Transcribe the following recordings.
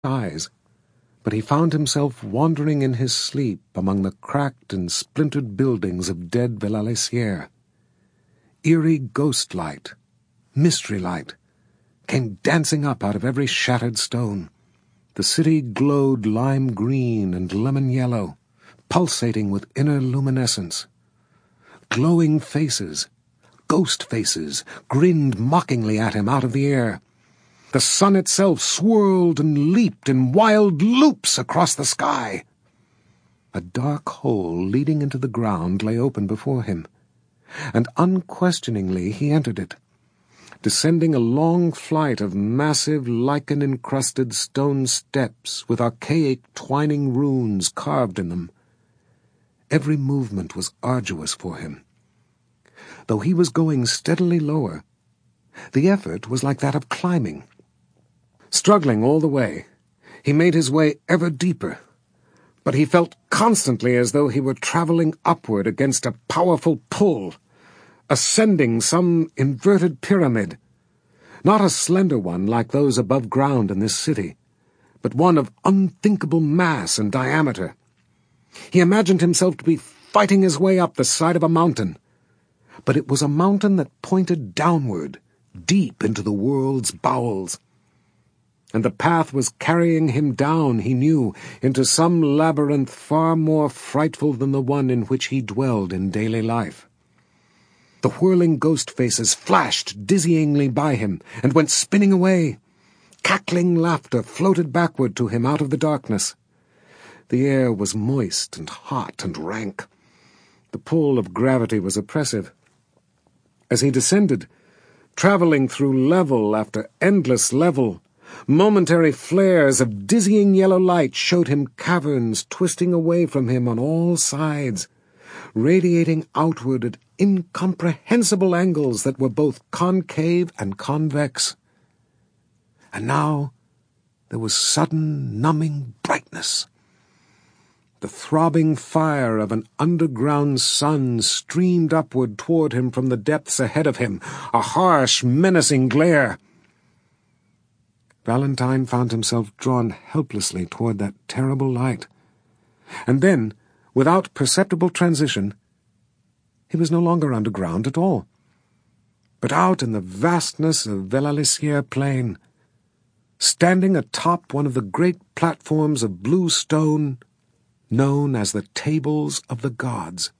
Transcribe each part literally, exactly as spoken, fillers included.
eyes, but he found himself wandering in his sleep among the cracked and splintered buildings of dead Villa-les-Sierre. Eerie ghost light, mystery light, came dancing up out of every shattered stone. The city glowed lime green and lemon yellow, pulsating with inner luminescence. Glowing faces, ghost faces, grinned mockingly at him out of the air. The sun itself swirled and leaped in wild loops across the sky. A dark hole leading into the ground lay open before him, and unquestioningly he entered it, descending a long flight of massive lichen-encrusted stone steps with archaic twining runes carved in them. Every movement was arduous for him. Though he was going steadily lower, the effort was like that of climbing. Struggling all the way, he made his way ever deeper, but he felt constantly as though he were traveling upward against a powerful pull, ascending some inverted pyramid, not a slender one like those above ground in this city, but one of unthinkable mass and diameter. He imagined himself to be fighting his way up the side of a mountain, but it was a mountain that pointed downward, deep into the world's bowels. And the path was carrying him down, he knew, into some labyrinth far more frightful than the one in which he dwelled in daily life. The whirling ghost faces flashed dizzyingly by him and went spinning away. Cackling laughter floated backward to him out of the darkness. The air was moist and hot and rank. The pull of gravity was oppressive. As he descended, traveling through level after endless level, momentary flares of dizzying yellow light showed him caverns twisting away from him on all sides, radiating outward at incomprehensible angles that were both concave and convex. And now there was sudden numbing brightness. The throbbing fire of an underground sun streamed upward toward him from the depths ahead of him, a harsh, menacing glare. Valentine found himself drawn helplessly toward that terrible light. And then, without perceptible transition, he was no longer underground at all, but out in the vastness of Villa-les-Sierre plain, standing atop one of the great platforms of blue stone known as the Tables of the Gods.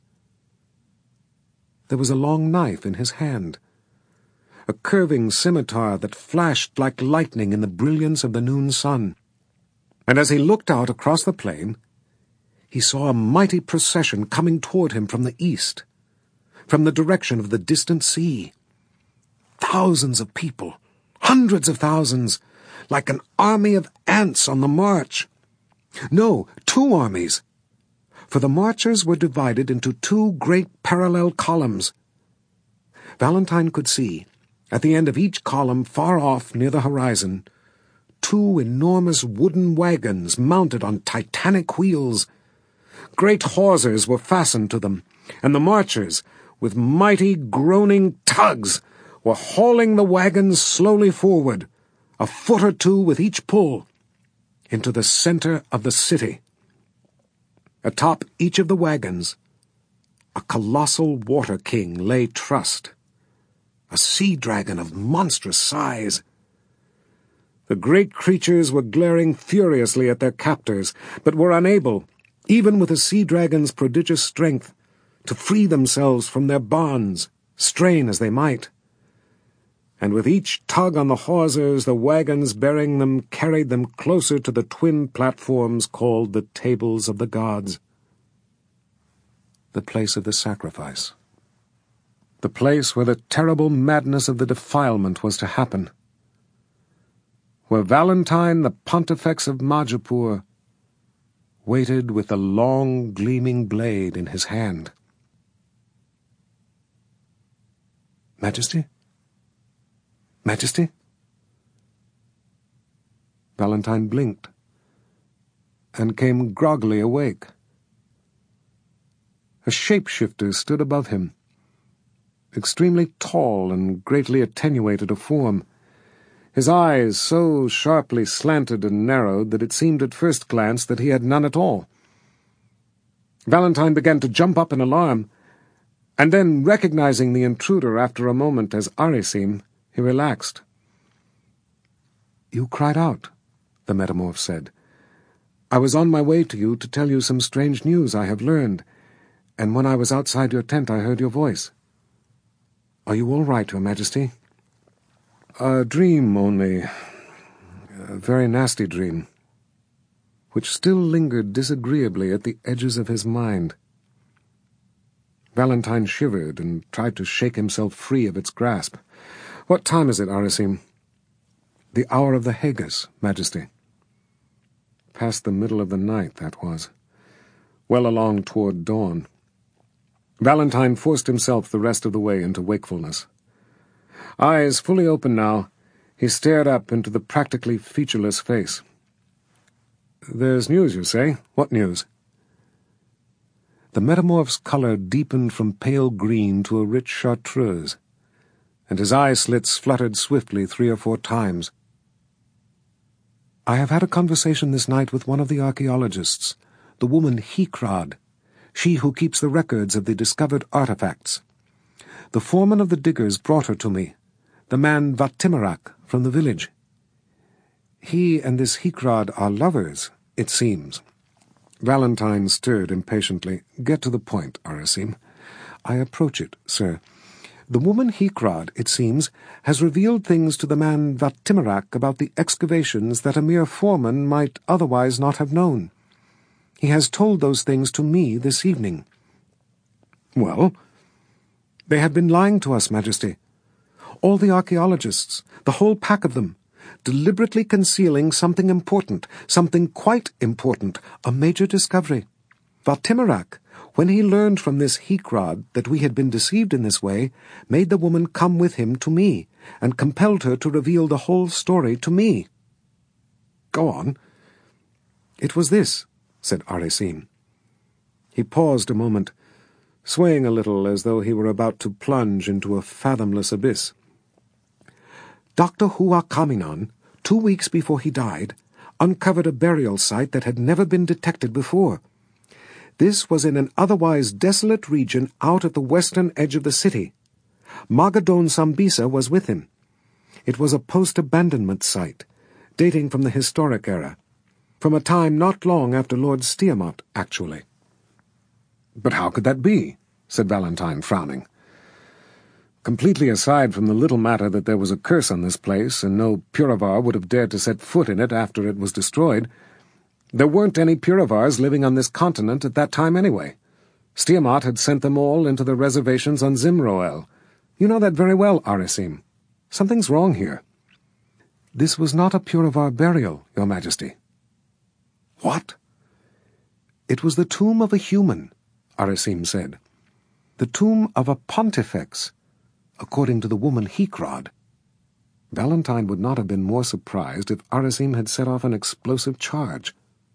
There was a long knife in his hand, a curving scimitar that flashed like lightning in the brilliance of the noon sun. And as he looked out across the plain, he saw a mighty procession coming toward him from the east, from the direction of the distant sea. Thousands of people, hundreds of thousands, like an army of ants on the march. No, two armies, for the marchers were divided into two great parallel columns. Valentine could see, at the end of each column, far off near the horizon, two enormous wooden wagons mounted on titanic wheels. Great hawsers were fastened to them, and the marchers, with mighty groaning tugs, were hauling the wagons slowly forward, a foot or two with each pull, into the center of the city. Atop each of the wagons, a colossal water king lay trussed, a sea dragon of monstrous size. The great creatures were glaring furiously at their captors, but were unable, even with the sea dragon's prodigious strength, to free themselves from their bonds, strain as they might. And with each tug on the hawsers, the wagons bearing them carried them closer to the twin platforms called the Tables of the Gods. The place of the sacrifice. The place where the terrible madness of the defilement was to happen. Where Valentine, the Pontifex of Majapur, waited with the long, gleaming blade in his hand. Majesty? Majesty? Valentine blinked, and came groggily awake. A shapeshifter stood above him, extremely tall and greatly attenuated of form, his eyes so sharply slanted and narrowed that it seemed at first glance that he had none at all. Valentine began to jump up in alarm, and then, recognizing the intruder after a moment as Arisim, he relaxed. "You cried out," the metamorph said. "I was on my way to you to tell you some strange news I have learned, and when I was outside your tent I heard your voice. Are you all right, Your Majesty?" "A dream only. A very nasty dream," which still lingered disagreeably at the edges of his mind. Valentine shivered and tried to shake himself free of its grasp. "What time is it, Arisim?" "The hour of the Hagus, Majesty." Past the middle of the night, that was. Well along toward dawn. Valentine forced himself the rest of the way into wakefulness. Eyes fully open now, he stared up into the practically featureless face. "There's news, you say? What news?" The metamorph's color deepened from pale green to a rich chartreuse, and his eye slits fluttered swiftly three or four times. "I have had a conversation this night with one of the archaeologists, the woman Hekrad, she who keeps the records of the discovered artifacts. The foreman of the diggers brought her to me, the man Vatimirak from the village. He and this Hekrad are lovers, it seems." Valentine stirred impatiently. "Get to the point, Arisim." "I approach it, sir. The woman Hekrad, it seems, has revealed things to the man Vatimirak about the excavations that a mere foreman might otherwise not have known. He has told those things to me this evening." "Well?" "They have been lying to us, Majesty. All the archaeologists, the whole pack of them, deliberately concealing something important, something quite important, a major discovery. Vatimirak, when he learned from this Hekrad that we had been deceived in this way, made the woman come with him to me, and compelled her to reveal the whole story to me." "Go on." "It was this," said Arisim. He paused a moment, swaying a little as though he were about to plunge into a fathomless abyss. "Doctor Hua Kaminan, two weeks before he died, uncovered a burial site that had never been detected before. This was in an otherwise desolate region out at the western edge of the city. Magadon Sambisa was with him. It was a post-abandonment site, dating from the historic era, from a time not long after Lord Stiamont, actually." "But how could that be?" said Valentine, frowning. "Completely aside from the little matter that there was a curse on this place, and no Puravar would have dared to set foot in it after it was destroyed, there weren't any Puravars living on this continent at that time anyway. Stiamont had sent them all into the reservations on Zimroel. You know that very well, Arisim. Something's wrong here." "This was not a Puravar burial, Your Majesty." "What?" "It was the tomb of a human," Arisim said. "The tomb of a pontifex, according to the woman Hekrad." Valentine would not have been more surprised if Arisim had set off an explosive charge.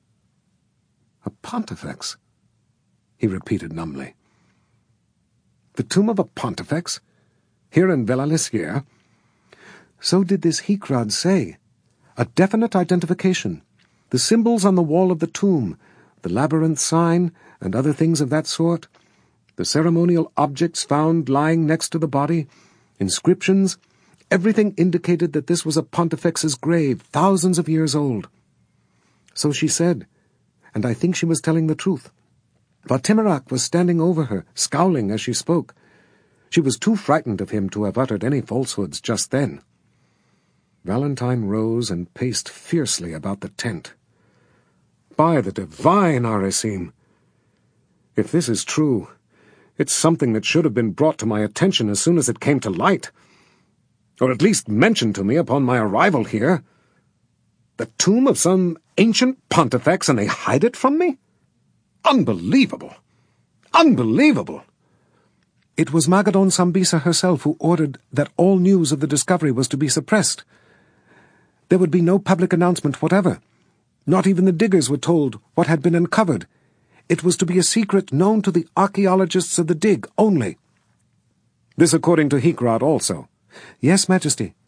"A pontifex," he repeated numbly. "The tomb of a pontifex? Here in Vela-Lisière?" "So did this Hekrad say. A definite identification. The symbols on the wall of the tomb, the labyrinth sign, and other things of that sort, the ceremonial objects found lying next to the body, inscriptions, everything indicated that this was a pontifex's grave, thousands of years old. So she said, and I think she was telling the truth. Vatimirak was standing over her, scowling as she spoke. She was too frightened of him to have uttered any falsehoods just then." Valentine rose and paced fiercely about the tent. "By the divine, Arisim! If this is true, it's something that should have been brought to my attention as soon as it came to light, or at least mentioned to me upon my arrival here. The tomb of some ancient pontifex, and they hide it from me? Unbelievable! Unbelievable!" "It was Magadon Sambisa herself who ordered that all news of the discovery was to be suppressed. There would be no public announcement whatever. Not even the diggers were told what had been uncovered. It was to be a secret known to the archaeologists of the dig only." "This according to Hekrad also?" "Yes, Majesty.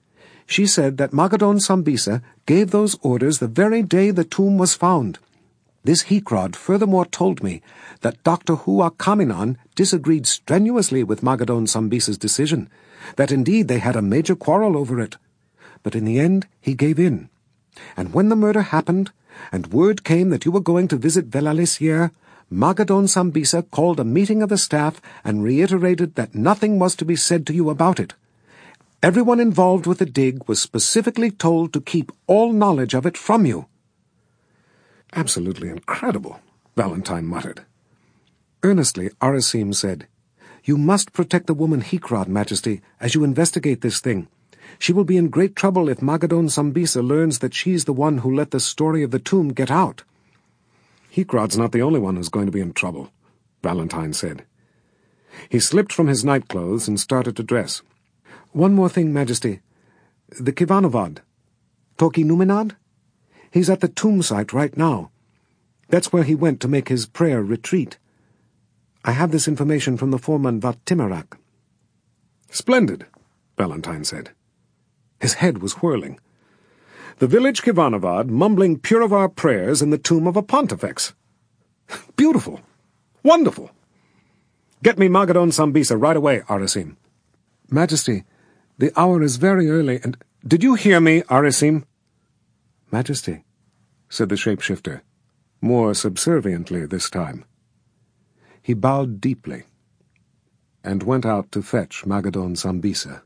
She said that Magadan Sambisa gave those orders the very day the tomb was found. This Hekrod furthermore told me that Doctor Hua Kaminan disagreed strenuously with Magadan Sambisa's decision, that indeed they had a major quarrel over it. But in the end he gave in. And when the murder happened, and word came that you were going to visit Velalisier, Magadan Sambisa called a meeting of the staff and reiterated that nothing was to be said to you about it. Everyone involved with the dig was specifically told to keep all knowledge of it from you. Absolutely incredible, Valentine muttered. Earnestly, Arasim said, You must protect the woman Hekrod, Majesty, as you investigate this thing. She will be in great trouble if Magadan Sambisa learns that she's the one who let the story of the tomb get out. Hekrod's not the only one who's going to be in trouble, Valentine said. He slipped from his nightclothes and started to dress. One more thing, Majesty. The Kivanovad. Toki Numenad? He's at the tomb site right now. That's where he went to make his prayer retreat. I have this information from the foreman Vattimerak. Splendid, Valentine said. His head was whirling. The village Kivanovad mumbling Puravar prayers in the tomb of a pontifex. Beautiful. Wonderful. Get me Magadan Sambisa right away, Arasim. Majesty, the hour is very early and— Did you hear me, Arasim? Majesty, said the shapeshifter, more subserviently this time. He bowed deeply and went out to fetch Magadan Sambisa.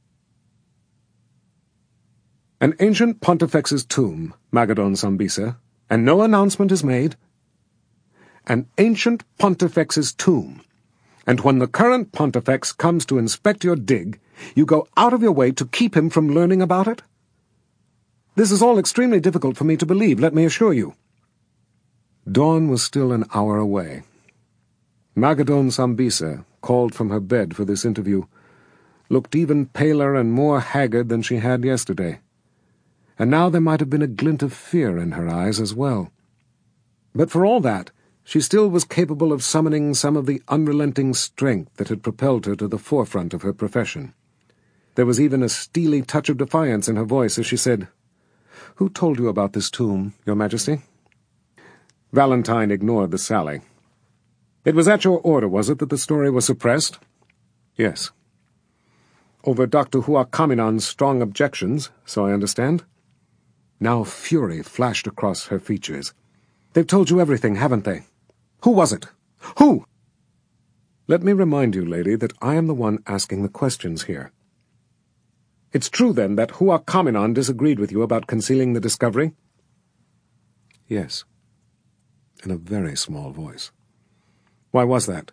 An ancient pontifex's tomb, Magadan Sambisa, and no announcement is made. An ancient pontifex's tomb, and when the current pontifex comes to inspect your dig, you go out of your way to keep him from learning about it? This is all extremely difficult for me to believe, let me assure you. Dawn was still an hour away. Magadan Sambisa, called from her bed for this interview, looked even paler and more haggard than she had yesterday. And now there might have been a glint of fear in her eyes as well. But for all that, she still was capable of summoning some of the unrelenting strength that had propelled her to the forefront of her profession. There was even a steely touch of defiance in her voice as she said, Who told you about this tomb, Your Majesty? Valentine ignored the sally. It was at your order, was it, that the story was suppressed? Yes. Over Doctor Hua Kaminan's strong objections, so I understand. Now fury flashed across her features. They've told you everything, haven't they? Who was it? Who? Let me remind you, lady, that I am the one asking the questions here. It's true, then, that Hua Kaminan disagreed with you about concealing the discovery? Yes. In a very small voice. Why was that?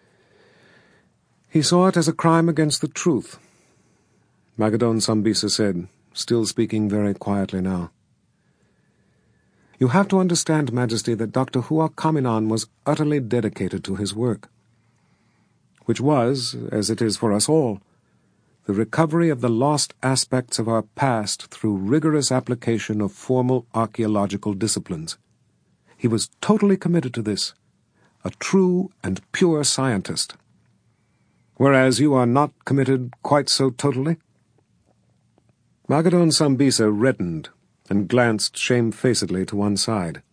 He saw it as a crime against the truth. Magadan Sambisa said, still speaking very quietly now. You have to understand, Majesty, that Doctor Hua Kaminan was utterly dedicated to his work, which was, as it is for us all, the recovery of the lost aspects of our past through rigorous application of formal archaeological disciplines. He was totally committed to this, a true and pure scientist. Whereas you are not committed quite so totally? Magadan Sambisa reddened and glanced shamefacedly to one side.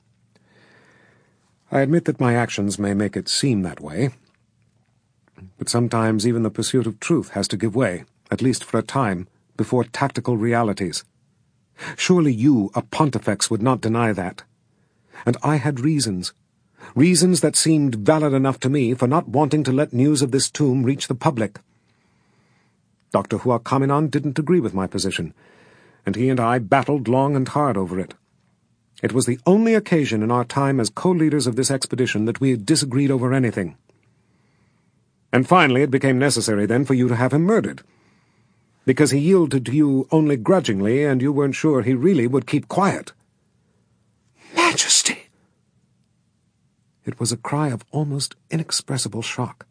I admit that my actions may make it seem that way, but sometimes even the pursuit of truth has to give way, at least for a time, before tactical realities. Surely you, a pontifex, would not deny that. And I had reasons, reasons that seemed valid enough to me for not wanting to let news of this tomb reach the public. Doctor Hua Kaminan didn't agree with my position, and he and I battled long and hard over it. It was the only occasion in our time as co-leaders of this expedition that we had disagreed over anything. And finally it became necessary then for you to have him murdered, because he yielded to you only grudgingly, and you weren't sure he really would keep quiet. Majesty! It was a cry of almost inexpressible shock.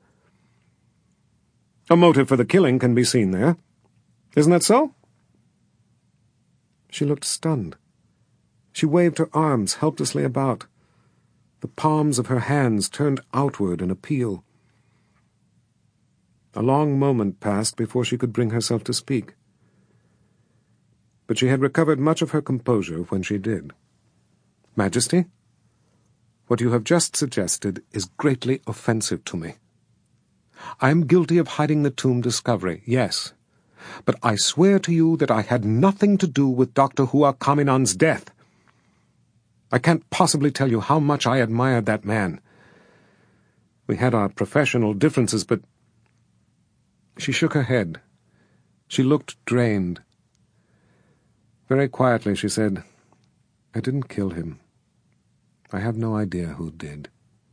A motive for the killing can be seen there. Isn't that so? She looked stunned. She waved her arms helplessly about. The palms of her hands turned outward in appeal. A long moment passed before she could bring herself to speak. but she had recovered much of her composure when she did. "Majesty, what you have just suggested is greatly offensive to me. I am guilty of hiding the tomb discovery, yes, but I swear to you that I had nothing to do with Doctor Hua Kaminan's death. I can't possibly tell you how much I admired that man. We had our professional differences, but—" She shook her head. She looked drained. Very quietly she said, "I didn't kill him. I have no idea who did."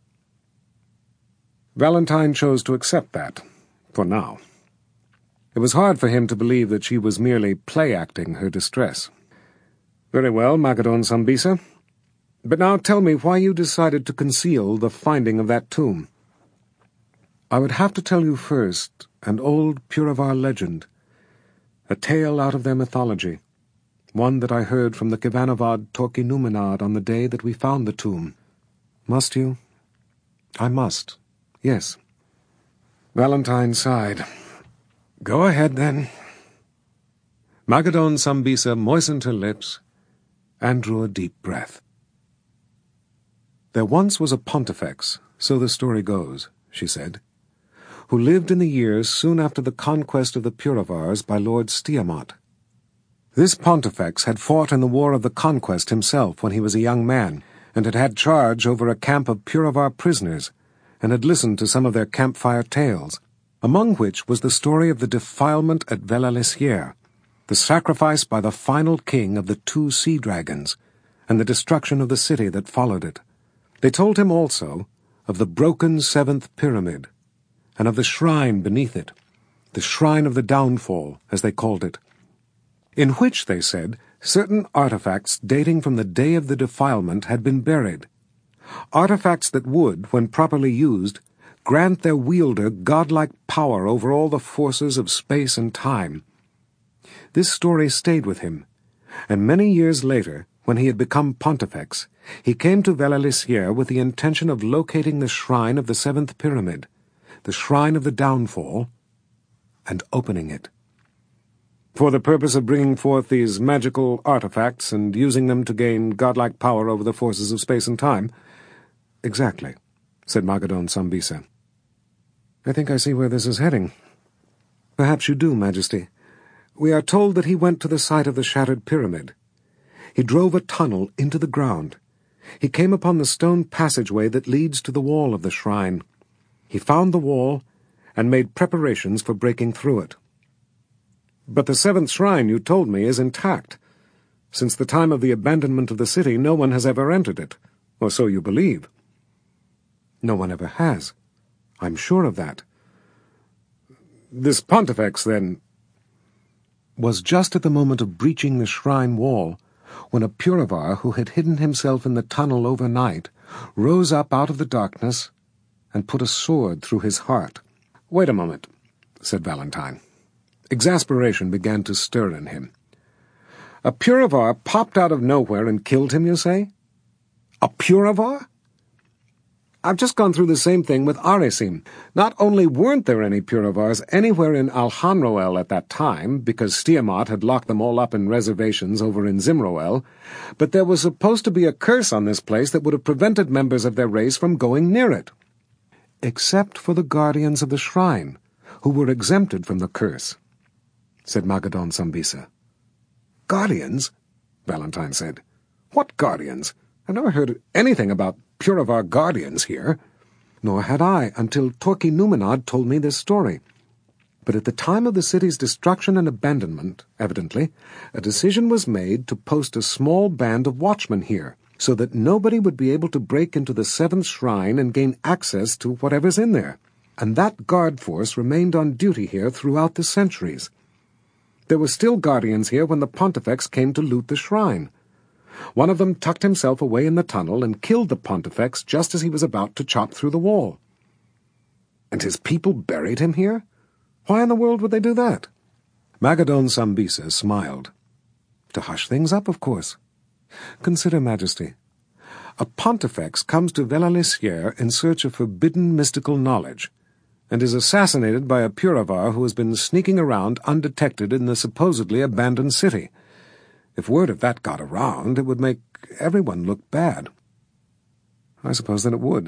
Valentine chose to accept that, for now. It was hard for him to believe that she was merely play-acting her distress. "Very well, Magadan Sambisa. But now tell me why you decided to conceal the finding of that tomb." "I would have to tell you first an old Puravar legend, a tale out of their mythology, one that I heard from the Kevanavad Torki Numenad on the day that we found the tomb." "Must you?" "I must, yes." Valentine sighed. "Go ahead, then." Magadan Sambisa moistened her lips and drew a deep breath. "There once was a pontifex, so the story goes," she said, "who lived in the years soon after the conquest of the Puravars by Lord Stiamat. This pontifex had fought in the War of the Conquest himself when he was a young man, and had had charge over a camp of Puravar prisoners, and had listened to some of their campfire tales, among which was the story of the defilement at Velalesier, the sacrifice by the final king of the two sea dragons, and the destruction of the city that followed it. They told him also of the broken seventh pyramid, and of the shrine beneath it, the shrine of the downfall, as they called it, in which, they said, certain artifacts dating from the day of the defilement had been buried, artifacts that would, when properly used, grant their wielder godlike power over all the forces of space and time. This story stayed with him, and many years later, when he had become pontifex, he came to Velalesier with the intention of locating the shrine of the seventh pyramid, the shrine of the downfall, and opening it. For the purpose of bringing forth these magical artifacts and using them to gain godlike power over the forces of space and time? Exactly, said Magadan Sambisa. I think I see where this is heading. Perhaps you do, Majesty. We are told that he went to the site of the shattered pyramid. He drove a tunnel into the ground. He came upon the stone passageway that leads to the wall of the shrine. He found the wall and made preparations for breaking through it. But the seventh shrine, you told me, is intact. Since the time of the abandonment of the city, no one has ever entered it, or so you believe. No one ever has. I'm sure of that. This pontifex, then, was just at the moment of breaching the shrine wall, when a Puravar who had hidden himself in the tunnel overnight rose up out of the darkness and put a sword through his heart. Wait a moment, said Valentine. Exasperation began to stir in him. A Puravar popped out of nowhere and killed him, you say? A Puravar? I've just gone through the same thing with Arisim. Not only weren't there any Puravars anywhere in Al-Hanroel at that time, because Stiamat had locked them all up in reservations over in Zimroel, but there was supposed to be a curse on this place that would have prevented members of their race from going near it. Except for the guardians of the shrine, who were exempted from the curse, said Magadan Sambisa. Guardians? Valentine said. What guardians? I've never heard anything about Puravar guardians here. Nor had I, until Torki Numenad told me this story. But at the time of the city's destruction and abandonment, evidently, a decision was made to post a small band of watchmen here, so that nobody would be able to break into the seventh shrine and gain access to whatever's in there. And that guard force remained on duty here throughout the centuries. There were still guardians here when the pontifex came to loot the shrine. One of them tucked himself away in the tunnel and killed the pontifex just as he was about to chop through the wall. And his people buried him here? Why in the world would they do that? Magadan Sambisa smiled. To hush things up, of course. Consider, Majesty. A pontifex comes to Velalesier in search of forbidden mystical knowledge, and is assassinated by a Puravar who has been sneaking around undetected in the supposedly abandoned city. If word of that got around, it would make everyone look bad. I suppose that it would.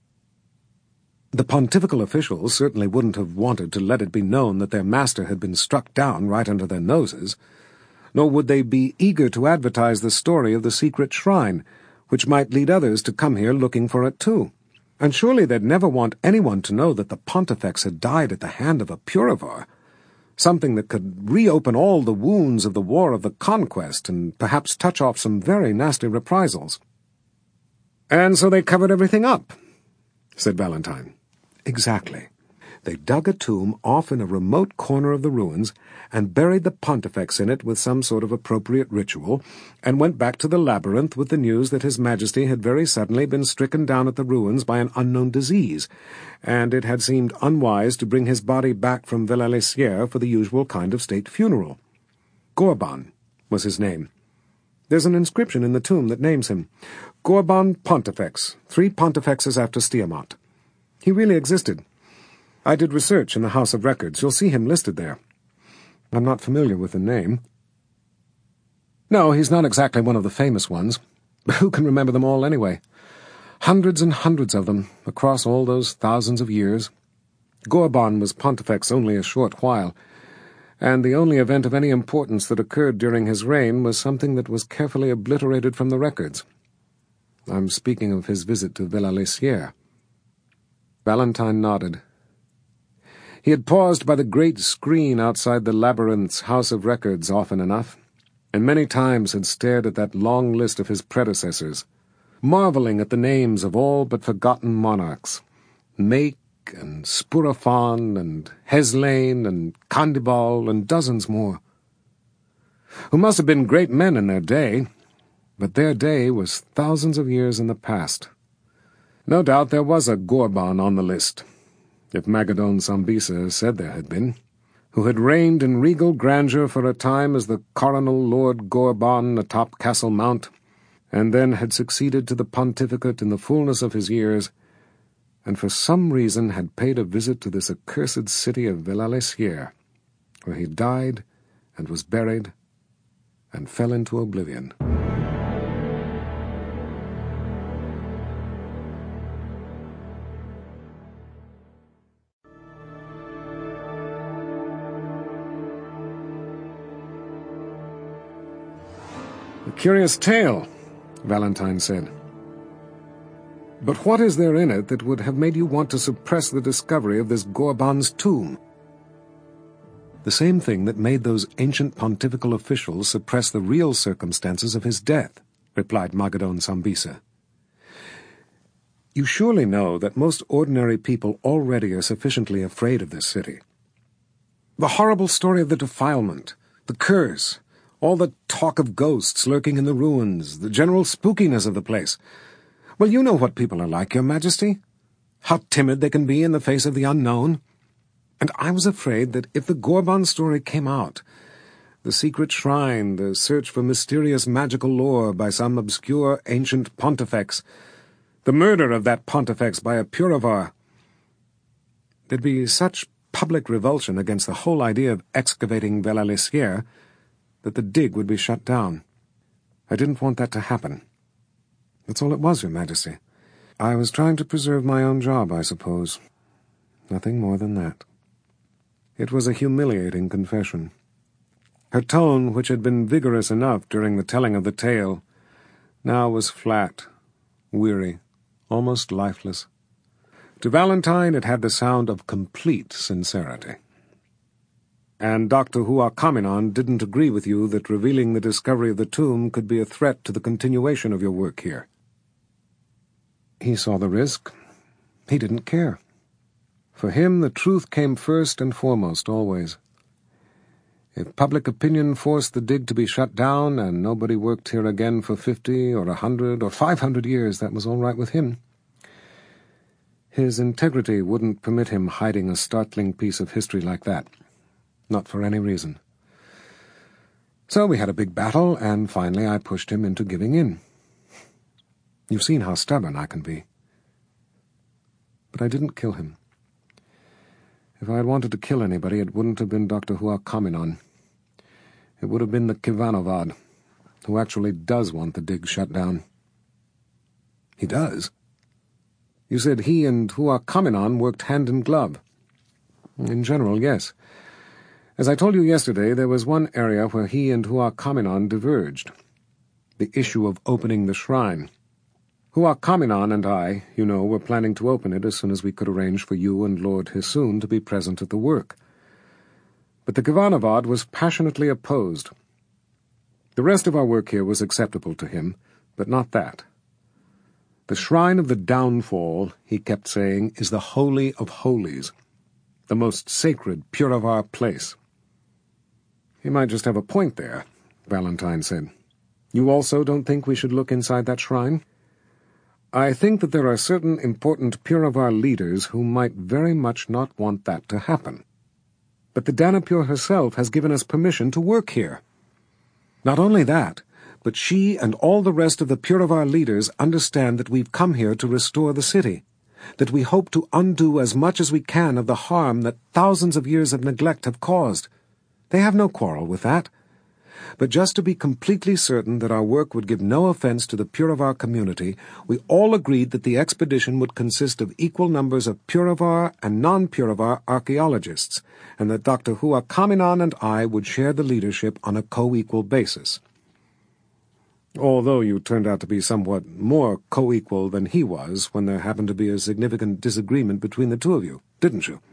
The pontifical officials certainly wouldn't have wanted to let it be known that their master had been struck down right under their noses, nor would they be eager to advertise the story of the secret shrine, which might lead others to come here looking for it too. And surely they'd never want anyone to know that the Pontifex had died at the hand of a Purivar, something that could reopen all the wounds of the War of the Conquest and perhaps touch off some very nasty reprisals. "And so they covered everything up," said Valentine. "Exactly. They dug a tomb off in a remote corner of the ruins and buried the Pontifex in it with some sort of appropriate ritual, and went back to the labyrinth with the news that His Majesty had very suddenly been stricken down at the ruins by an unknown disease, and it had seemed unwise to bring his body back from Villa-les-Sierres for the usual kind of state funeral. Gorban was his name. There's an inscription in the tomb that names him. Gorban Pontifex, three Pontifexes after Stiamat. He really existed. I did research in the House of Records. You'll see him listed there. I'm not familiar with the name. No, he's not exactly one of the famous ones, but who can remember them all anyway? Hundreds and hundreds of them, across all those thousands of years. Gorban was Pontifex only a short while, and the only event of any importance that occurred during his reign was something that was carefully obliterated from the records. I'm speaking of his visit to Villa-les-Sierres. Valentine nodded. He had paused by the great screen outside the labyrinth's House of Records often enough, and many times had stared at that long list of his predecessors, marveling at the names of all but forgotten monarchs, Make and Spurafan and Heslain and Kandibal and dozens more, who must have been great men in their day, but their day was thousands of years in the past. No doubt there was a Gorban on the list, if Magadon Sambisa said there had been, who had reigned in regal grandeur for a time as the coronal Lord Gorban atop Castle Mount, and then had succeeded to the pontificate in the fullness of his years, and for some reason had paid a visit to this accursed city of Villa-les-Sierres, where he died and was buried and fell into oblivion. "A curious tale," Valentine said. "But what is there in it that would have made you want to suppress the discovery of this Gorban's tomb?" "The same thing that made those ancient pontifical officials suppress the real circumstances of his death," replied Magadon Sambisa. "You surely know that most ordinary people already are sufficiently afraid of this city. The horrible story of the defilement, the curse, all the talk of ghosts lurking in the ruins, the general spookiness of the place. Well, you know what people are like, Your Majesty. How timid they can be in the face of the unknown. And I was afraid that if the Gorban story came out, the secret shrine, the search for mysterious magical lore by some obscure ancient Pontifex, the murder of that Pontifex by a Purivar, there'd be such public revulsion against the whole idea of excavating Villa-les-Sierres that the dig would be shut down. I didn't want that to happen. That's all it was, Your Majesty. I was trying to preserve my own job, I suppose. Nothing more than that." It was a humiliating confession. Her tone, which had been vigorous enough during the telling of the tale, now was flat, weary, almost lifeless. To Valentine it had the sound of complete sincerity. "And Doctor Huacaminon didn't agree with you that revealing the discovery of the tomb could be a threat to the continuation of your work here?" "He saw the risk. He didn't care. For him the truth came first and foremost, always. If public opinion forced the dig to be shut down and nobody worked here again for fifty or a hundred or five hundred years, that was all right with him. His integrity wouldn't permit him hiding a startling piece of history like that. Not for any reason. So we had a big battle, and finally I pushed him into giving in. You've seen how stubborn I can be. But I didn't kill him. If I had wanted to kill anybody, it wouldn't have been Doctor Huacaminon. It would have been the Kivanovad. who actually does want the dig shut down. He does? You said he and Hua Kaminon worked hand in glove. In general, yes. As I told you yesterday, there was one area where he and Hua Kaminon diverged. The issue of opening the shrine. Hua Kaminon and I, you know, were planning to open it as soon as we could arrange for you and Lord Hisoon to be present at the work. But the Kvanavad was passionately opposed. The rest of our work here was acceptable to him, but not that. The Shrine of the Downfall, he kept saying, is the Holy of Holies, the most sacred Puravar place. He might just have a point there, Valentine said. You also don't think we should look inside that shrine? I think that there are certain important Puravar leaders who might very much not want that to happen. But the Danapur herself has given us permission to work here. Not only that, but she and all the rest of the Puravar leaders understand that we've come here to restore the city, that we hope to undo as much as we can of the harm that thousands of years of neglect have caused. They have no quarrel with that. But just to be completely certain that our work would give no offense to the Puravar community, we all agreed that the expedition would consist of equal numbers of Puravar and non-Puravar archaeologists, and that Doctor Hua Kaminon and I would share the leadership on a co-equal basis. Although you turned out to be somewhat more co-equal than he was when there happened to be a significant disagreement between the two of you, didn't you?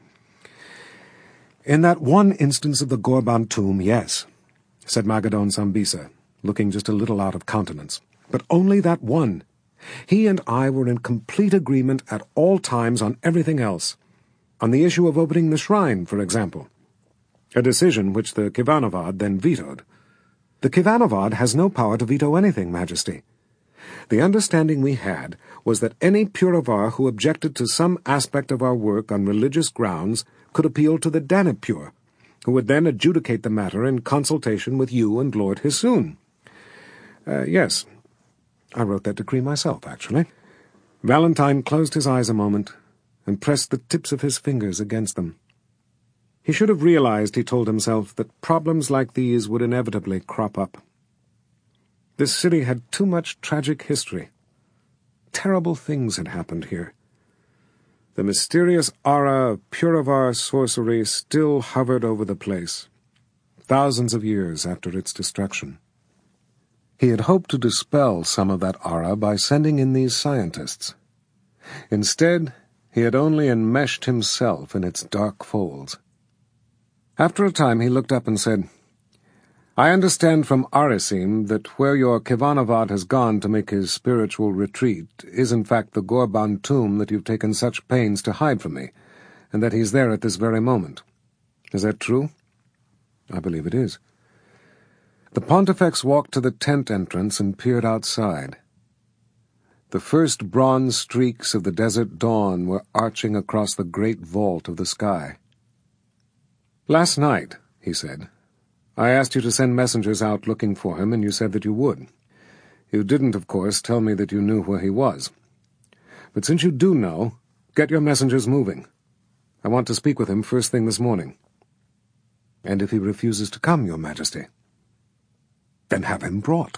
In that one instance of the Gorban tomb, yes, said Magadon Sambisa, looking just a little out of countenance. But only that one. He and I were in complete agreement at all times on everything else. On the issue of opening the shrine, for example. A decision which the Kvanavad then vetoed. The Kvanavad has no power to veto anything, Majesty. The understanding we had was that any Puravar who objected to some aspect of our work on religious grounds could appeal to the Danapur, who would then adjudicate the matter in consultation with you and Lord Hisoon. Uh, yes, I wrote that decree myself, actually. Valentine closed his eyes a moment and pressed the tips of his fingers against them. He should have realized, he told himself, that problems like these would inevitably crop up. This city had too much tragic history. Terrible things had happened here. The mysterious aura of Puravar sorcery still hovered over the place, thousands of years after its destruction. He had hoped to dispel some of that aura by sending in these scientists. Instead, he had only enmeshed himself in its dark folds. After a time he looked up and said, I understand from Arisim that where your Kvanavad has gone to make his spiritual retreat is in fact the Gorban tomb that you've taken such pains to hide from me, and that he's there at this very moment. Is that true? I believe it is. The Pontifex walked to the tent entrance and peered outside. The first bronze streaks of the desert dawn were arching across the great vault of the sky. Last night, he said, I asked you to send messengers out looking for him, and you said that you would. You didn't, of course, tell me that you knew where he was. But since you do know, get your messengers moving. I want to speak with him first thing this morning. And if he refuses to come, Your Majesty, then have him brought.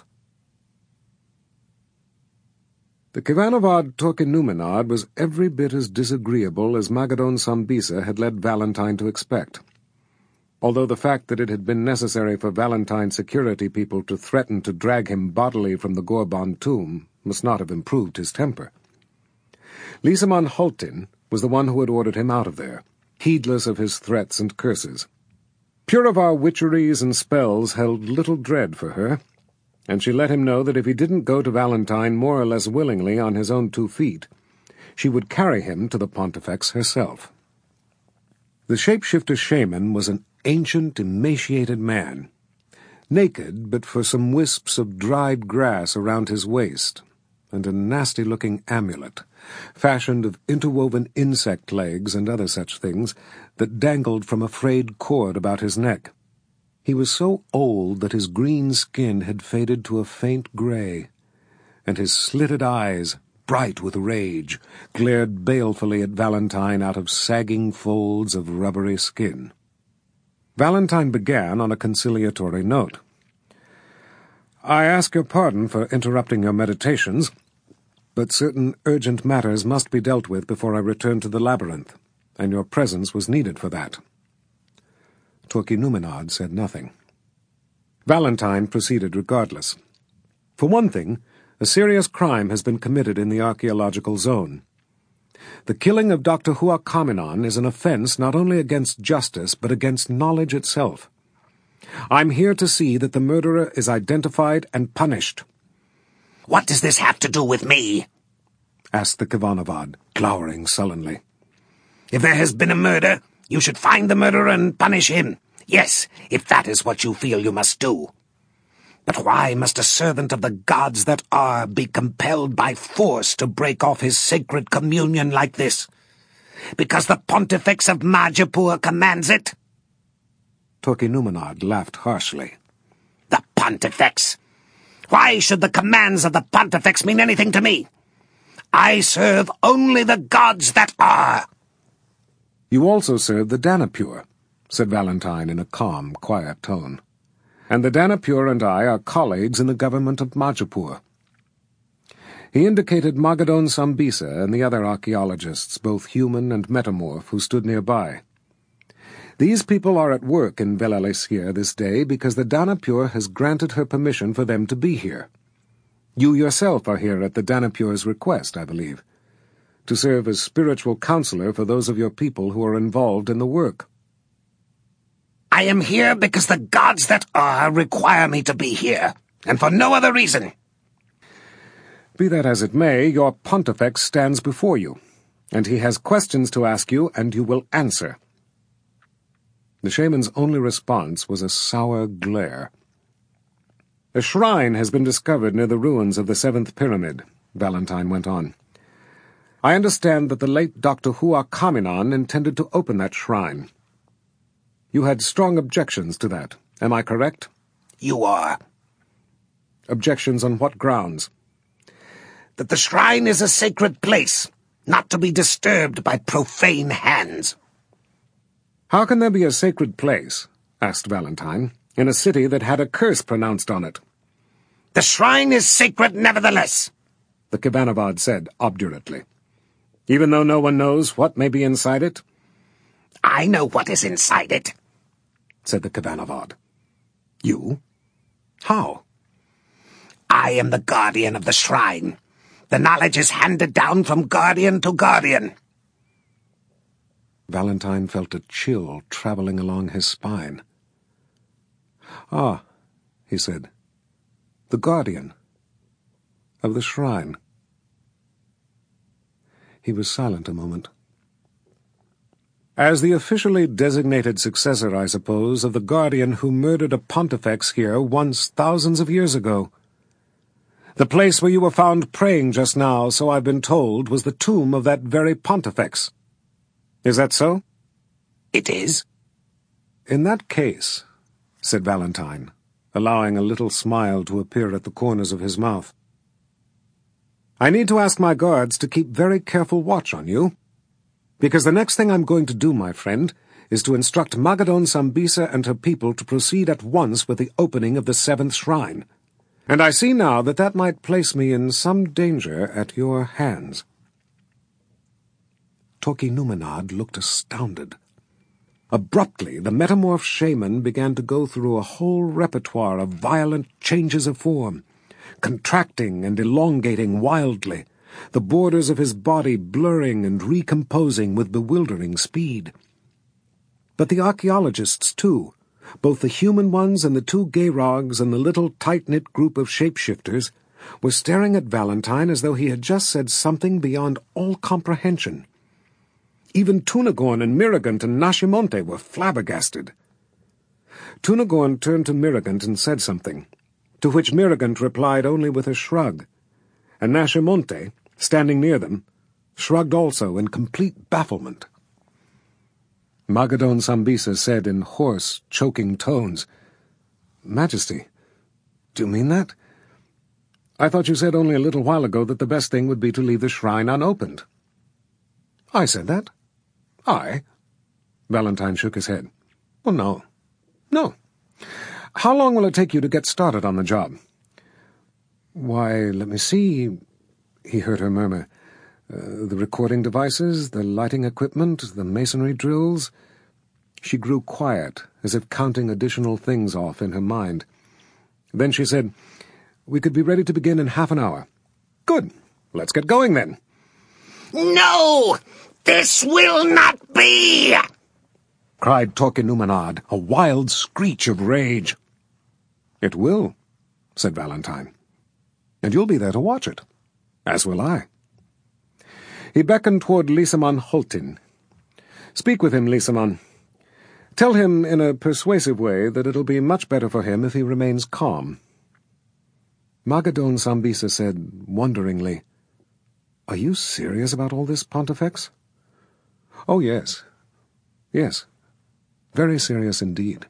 The Kvanavad Torquenumenad was every bit as disagreeable as Magadon Sambisa had led Valentine to expect. Although the fact that it had been necessary for Valentine's security people to threaten to drag him bodily from the Gorban tomb must not have improved his temper. Lisamon Hultin was the one who had ordered him out of there, heedless of his threats and curses. Puravar witcheries and spells held little dread for her, and she let him know that if he didn't go to Valentine more or less willingly on his own two feet, she would carry him to the Pontifex herself. The shapeshifter shaman was an ancient, emaciated man, naked but for some wisps of dried grass around his waist, and a nasty-looking amulet, fashioned of interwoven insect legs and other such things, that dangled from a frayed cord about his neck. He was so old that his green skin had faded to a faint gray, and his slitted eyes, bright with rage, glared balefully at Valentine out of sagging folds of rubbery skin. Valentine began on a conciliatory note. I ask your pardon for interrupting your meditations, but certain urgent matters must be dealt with before I return to the labyrinth, and your presence was needed for that. Torquay Numenad said nothing. Valentine proceeded regardless. For one thing, a serious crime has been committed in the archaeological zone. The killing of Doctor Huacaminon is an offense not only against justice but against knowledge itself. I'm here to see that the murderer is identified and punished. "What does this have to do with me?" asked the Kvanavad, glowering sullenly. "If there has been a murder, you should find the murderer and punish him. Yes, if that is what you feel you must do. But why must a servant of the gods that are be compelled by force to break off his sacred communion like this? Because the Pontifex of Majapur commands it?" Torquay Numenad laughed harshly. "The Pontifex! Why should the commands of the Pontifex mean anything to me? I serve only the gods that are." "You also serve the Danapur," said Valentine in a calm, quiet tone. "And the Danapur and I are colleagues in the government of Majapur." He indicated Magadon Sambisa and the other archaeologists, both human and metamorph, who stood nearby. These people are at work in Velalesir this day because the Danapur has granted her permission for them to be here. You yourself are here at the Danapur's request, I believe, to serve as spiritual counselor for those of your people who are involved in the work. "I am here because the gods that are require me to be here, and for no other reason." "Be that as it may, your Pontifex stands before you, and he has questions to ask you, and you will answer." The shaman's only response was a sour glare. "A shrine has been discovered near the ruins of the seventh pyramid," Valentine went on. "I understand that the late Doctor Huacaminon intended to open that shrine. You had strong objections to that, am I correct?" "You are." "Objections on what grounds?" "That the shrine is a sacred place, not to be disturbed by profane hands." "How can there be a sacred place," asked Valentine, "in a city that had a curse pronounced on it?" "The shrine is sacred nevertheless," the Kvanavad said obdurately. "Even though no one knows what may be inside it?" "I know what is inside it," said the Kvanavad. "You? How?" "I am the guardian of the shrine. The knowledge is handed down from guardian to guardian." Valentine felt a chill traveling along his spine. "Ah," he said, "the guardian of the shrine." He was silent a moment. "As the officially designated successor, I suppose, of the guardian who murdered a pontifex here once thousands of years ago. The place where you were found praying just now, so I've been told, was the tomb of that very pontifex. Is that so?" "It is." "In that case," said Valentine, allowing a little smile to appear at the corners of his mouth, "I need to ask my guards to keep very careful watch on you, because the next thing I'm going to do, my friend, is to instruct Magadon Sambisa and her people to proceed at once with the opening of the seventh shrine, and I see now that that might place me in some danger at your hands." Torquay Numenad looked astounded. Abruptly, the metamorph shaman began to go through a whole repertoire of violent changes of form, contracting and elongating wildly, the borders of his body blurring and recomposing with bewildering speed. But the archaeologists, too, both the human ones and the two Gayrogs and the little tight-knit group of shapeshifters, were staring at Valentine as though he had just said something beyond all comprehension. Even Tunagorn and Miragant and Nascimonte were flabbergasted. Tunagorn turned to Miragant and said something, to which Miragant replied only with a shrug, and Nascimonte, standing near them, shrugged also in complete bafflement. Magadon Sambisa said in hoarse, choking tones, "Majesty, do you mean that? I thought you said only a little while ago that the best thing would be to leave the shrine unopened." "I said that?" "I?" Valentine shook his head. "Well, no. No. How long will it take you to get started on the job? "Why, let me see," he heard her murmur. Uh, the recording devices, the lighting equipment, the masonry drills. She grew quiet, as if counting additional things off in her mind. Then she said, "We could be ready to begin in half an hour." "Good. Let's get going, then." "No! This will not be!" cried Torquenumanad, a wild screech of rage. "It will," said Valentine. "And you'll be there to watch it. As will I." He beckoned toward Lysaman Holtin. "Speak with him, Lysaman. Tell him in a persuasive way that it'll be much better for him if he remains calm." Magadon Sambisa said, wonderingly, "Are you serious about all this, Pontifex?" "Oh, yes. Yes. Very serious indeed."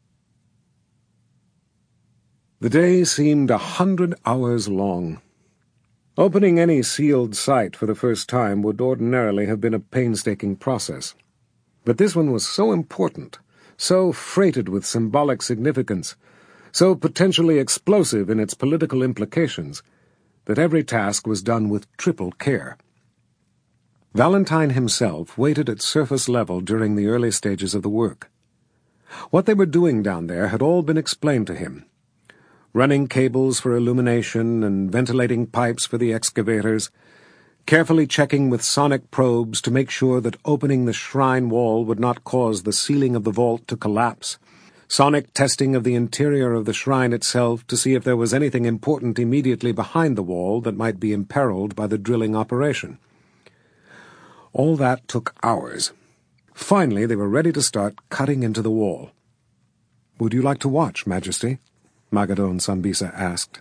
The day seemed a hundred hours long. Opening any sealed site for the first time would ordinarily have been a painstaking process. But this one was so important, so freighted with symbolic significance, so potentially explosive in its political implications, that every task was done with triple care. Valentine himself waited at surface level during the early stages of the work. What they were doing down there had all been explained to him. Running cables for illumination and ventilating pipes for the excavators, carefully checking with sonic probes to make sure that opening the shrine wall would not cause the ceiling of the vault to collapse, sonic testing of the interior of the shrine itself to see if there was anything important immediately behind the wall that might be imperiled by the drilling operation. All that took hours. Finally, they were ready to start cutting into the wall. "Would you like to watch, Majesty?" Magadon Sambisa asked.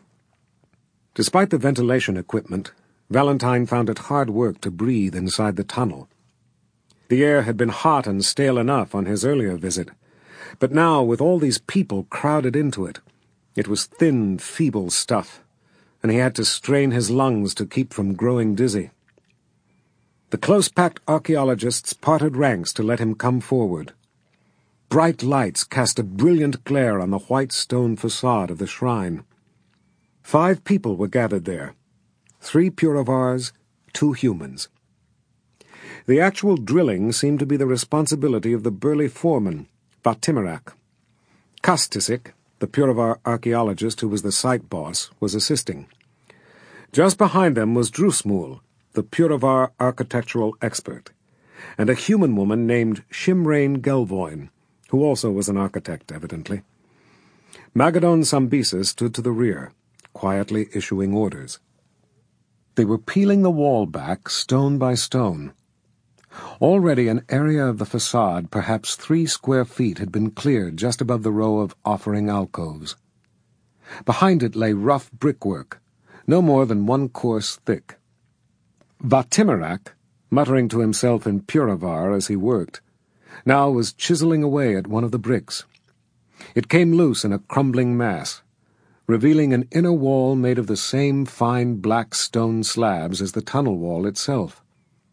Despite the ventilation equipment, Valentine found it hard work to breathe inside the tunnel. The air had been hot and stale enough on his earlier visit, but now, with all these people crowded into it, it was thin, feeble stuff, and he had to strain his lungs to keep from growing dizzy. The close-packed archaeologists parted ranks to let him come forward. Bright lights cast a brilliant glare on the white stone facade of the shrine. Five people were gathered there. Three Puravars, two humans. The actual drilling seemed to be the responsibility of the burly foreman, Vatimirak. Kastisik, the Puravar archaeologist who was the site boss, was assisting. Just behind them was Drusmul, the Puravar architectural expert, and a human woman named Shimrain Gelvoin, who also was an architect, evidently. Magadon Sambisa stood to the rear, quietly issuing orders. They were peeling the wall back stone by stone. Already an area of the facade, perhaps three square feet, had been cleared just above the row of offering alcoves. Behind it lay rough brickwork, no more than one course thick. Vatimirak, muttering to himself in Puravar as he worked, now was chiseling away at one of the bricks. It came loose in a crumbling mass, revealing an inner wall made of the same fine black stone slabs as the tunnel wall itself.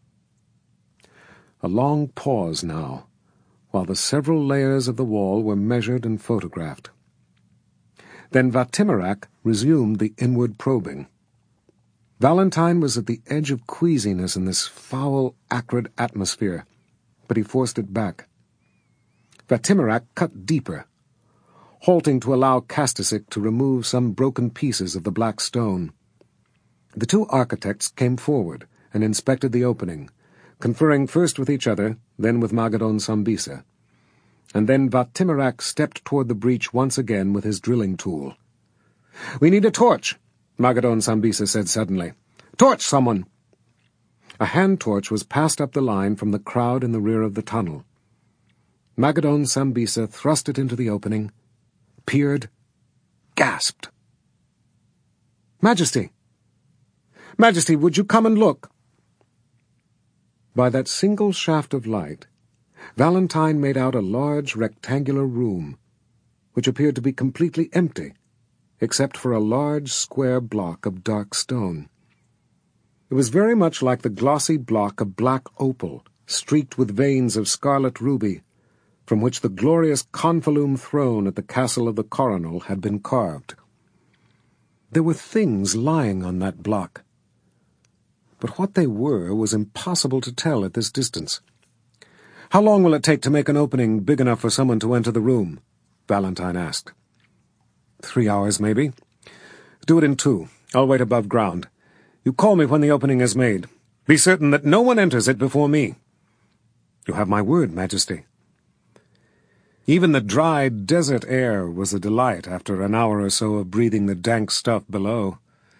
A long pause now, while the several layers of the wall were measured and photographed. Then Vatimirak resumed the inward probing. Valentine was at the edge of queasiness in this foul, acrid atmosphere, but he forced it back. Vatimirak cut deeper, halting to allow Kastisik to remove some broken pieces of the black stone. The two architects came forward and inspected the opening, conferring first with each other, then with Magadon Sambisa. And then Vatimirak stepped toward the breach once again with his drilling tool. "We need a torch," Magadon Sambisa said suddenly. "Torch, someone!" A hand torch was passed up the line from the crowd in the rear of the tunnel. Magadon Sambisa thrust it into the opening, peered, gasped. "Majesty! Majesty, would you come and look?" By that single shaft of light, Valentine made out a large rectangular room, which appeared to be completely empty, except for a large square block of dark stone. It was very much like the glossy block of black opal, streaked with veins of scarlet ruby, from which the glorious Confalum throne at the castle of the coronal had been carved. There were things lying on that block, but what they were was impossible to tell at this distance. "How long will it take to make an opening big enough for someone to enter the room?" Valentine asked. "Three hours, maybe. Do it in two. I'll wait above ground. You call me when the opening is made. Be certain that no one enters it before me." "You have my word, Majesty." Even the dry desert air was a delight after an hour or so of breathing the dank stuff below.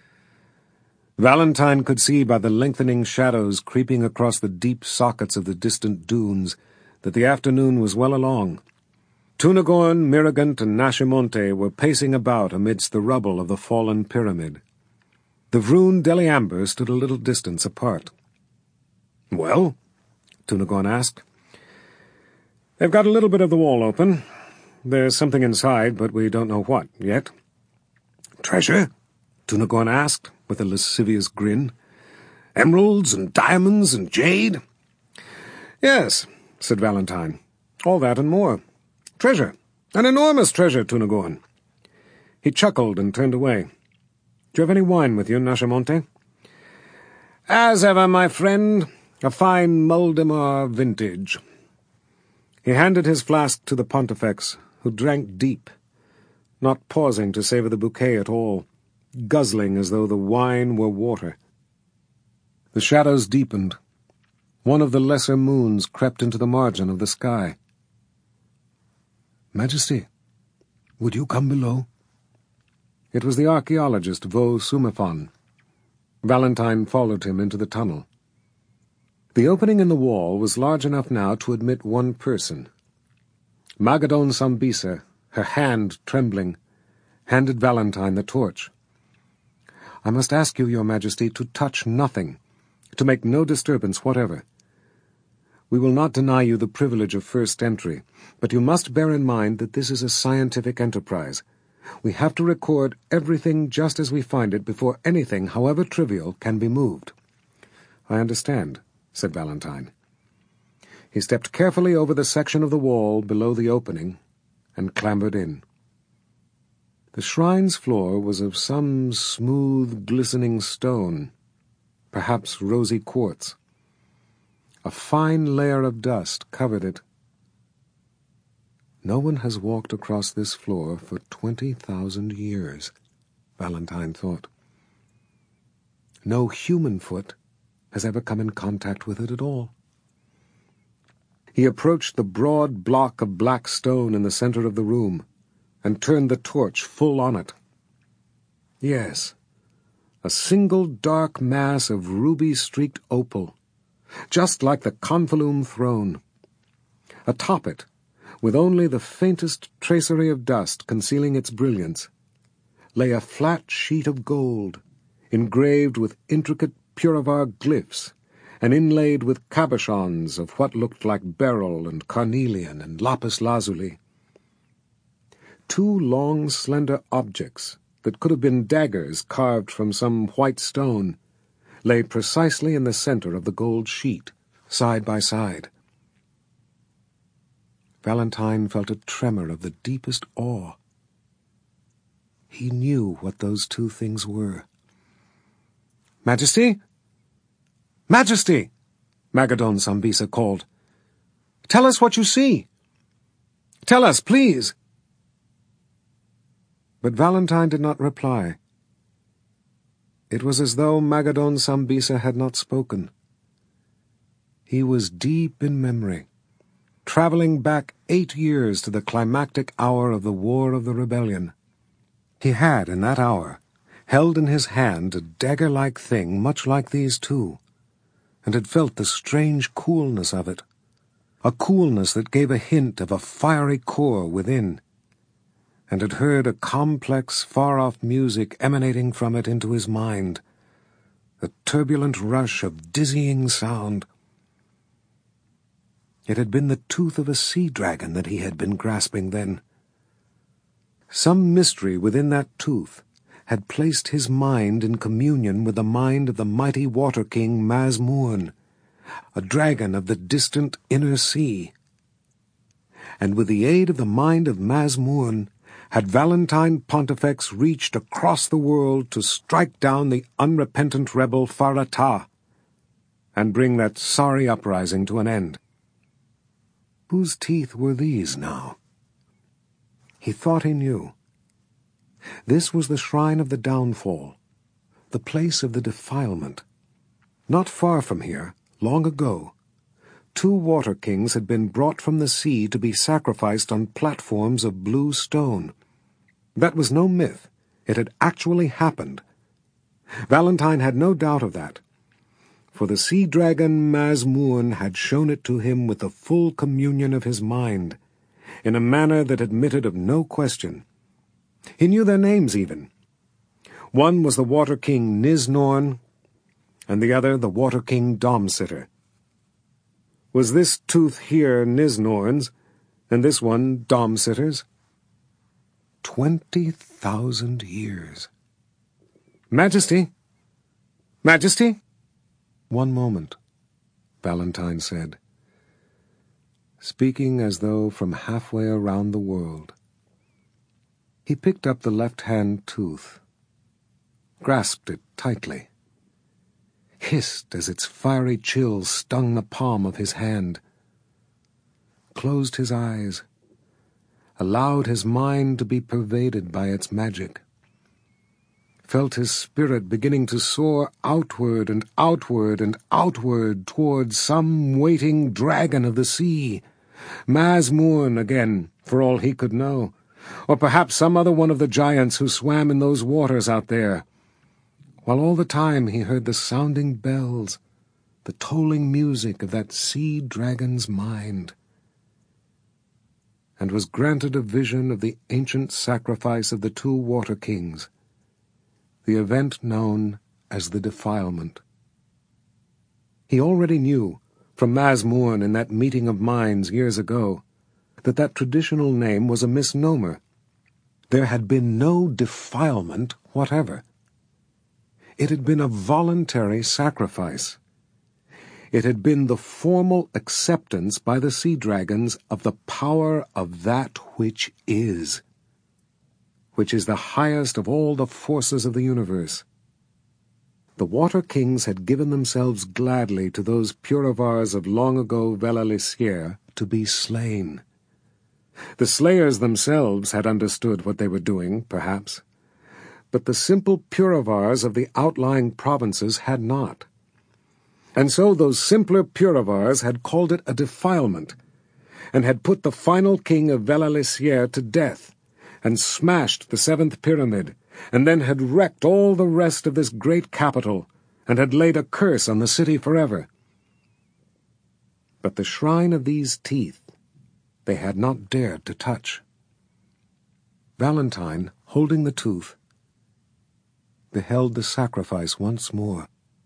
Valentine could see by the lengthening shadows creeping across the deep sockets of the distant dunes that the afternoon was well along. Tunagorn, Miragant, and Nascimonte were pacing about amidst the rubble of the fallen pyramid. The Vroon Deliamber stood a little distance apart. "Well?" Tunagorn asked. "They've got a little bit of the wall open. There's something inside, but we don't know what, yet." "Treasure?" Tunagorn asked, with a lascivious grin. "Emeralds and diamonds and jade?" "Yes," said Valentine. "All that and more. Treasure. An enormous treasure, Tunagorn." He chuckled and turned away. "Do you have any wine with you, Nascimonte?" "As ever, my friend. A fine Muldimar vintage." He handed his flask to the Pontifex, who drank deep, not pausing to savour the bouquet at all, guzzling as though the wine were water. The shadows deepened. One of the lesser moons crept into the margin of the sky. "Majesty, would you come below?" It was the archaeologist Vo Sumefon. Valentine followed him into the tunnel. The opening in the wall was large enough now to admit one person. Magadon Sambisa, her hand trembling, handed Valentine the torch. "I must ask you, Your Majesty, to touch nothing, to make no disturbance whatever. We will not deny you the privilege of first entry, but you must bear in mind that this is a scientific enterprise. We have to record everything just as we find it before anything, however trivial, can be moved." "I understand," said Valentine. He stepped carefully over the section of the wall below the opening and clambered in. The shrine's floor was of some smooth, glistening stone, perhaps rosy quartz. A fine layer of dust covered it. "No one has walked across this floor for twenty thousand years," Valentine thought. "No human foot has ever come in contact with it at all." He approached the broad block of black stone in the center of the room and turned the torch full on it. Yes, a single dark mass of ruby-streaked opal, just like the Confalum throne. Atop it, with only the faintest tracery of dust concealing its brilliance, lay a flat sheet of gold, engraved with intricate Puravar glyphs, and inlaid with cabochons of what looked like beryl and carnelian and lapis lazuli. Two long, slender objects that could have been daggers carved from some white stone lay precisely in the center of the gold sheet, side by side. Valentine felt a tremor of the deepest awe. He knew what those two things were. "Majesty? Majesty!" Magadon Sambisa called. "Tell us what you see. Tell us, please." But Valentine did not reply. It was as though Magadon Sambisa had not spoken. He was deep in memory, traveling back eight years to the climactic hour of the War of the Rebellion. He had, in that hour, held in his hand a dagger-like thing much like these two, and had felt the strange coolness of it, a coolness that gave a hint of a fiery core within, and had heard a complex, far-off music emanating from it into his mind, a turbulent rush of dizzying sound. It had been the tooth of a sea-dragon that he had been grasping then. Some mystery within that tooth had placed his mind in communion with the mind of the mighty water king Mazmoon, a dragon of the distant inner sea. And with the aid of the mind of Mazmoon had Valentine Pontifex reached across the world to strike down the unrepentant rebel Faratah and bring that sorry uprising to an end. Whose teeth were these now? He thought he knew. This was the shrine of the downfall, the place of the defilement. Not far from here, long ago, two water kings had been brought from the sea to be sacrificed on platforms of blue stone. That was no myth. It had actually happened. Valentine had no doubt of that, for the sea dragon Mazmoon had shown it to him with the full communion of his mind, in a manner that admitted of no question. He knew their names even. One was the water king Niznorn, and the other the water king Domsitter. Was this tooth here Niznorn's, and this one Domsitter's? Twenty thousand years. Majesty! Majesty! One moment, Valentine said, speaking as though from halfway around the world. He picked up the left-hand tooth, grasped it tightly, hissed as its fiery chill stung the palm of his hand, closed his eyes, allowed his mind to be pervaded by its magic, felt his spirit beginning to soar outward and outward and outward toward some waiting dragon of the sea, Mazmoon again, for all he could know, or perhaps some other one of the giants who swam in those waters out there, while all the time he heard the sounding bells, the tolling music of that sea dragon's mind, and was granted a vision of the ancient sacrifice of the two water kings, the event known as the defilement. He already knew, from Mazmoon in that meeting of minds years ago, that that traditional name was a misnomer. There had been no defilement whatever. It had been a voluntary sacrifice. It had been the formal acceptance by the sea dragons of the power of that which is, which is the highest of all the forces of the universe. The water kings had given themselves gladly to those Puravars of long ago Velalisier to be slain. The slayers themselves had understood what they were doing, perhaps, but the simple Puravars of the outlying provinces had not. And so those simpler Puravars had called it a defilement, and had put the final king of Velalisier to death, and smashed the seventh pyramid, and then had wrecked all the rest of this great capital, and had laid a curse on the city forever. But the shrine of these teeth they had not dared to touch. Valentine, holding the tooth, beheld the sacrifice once more.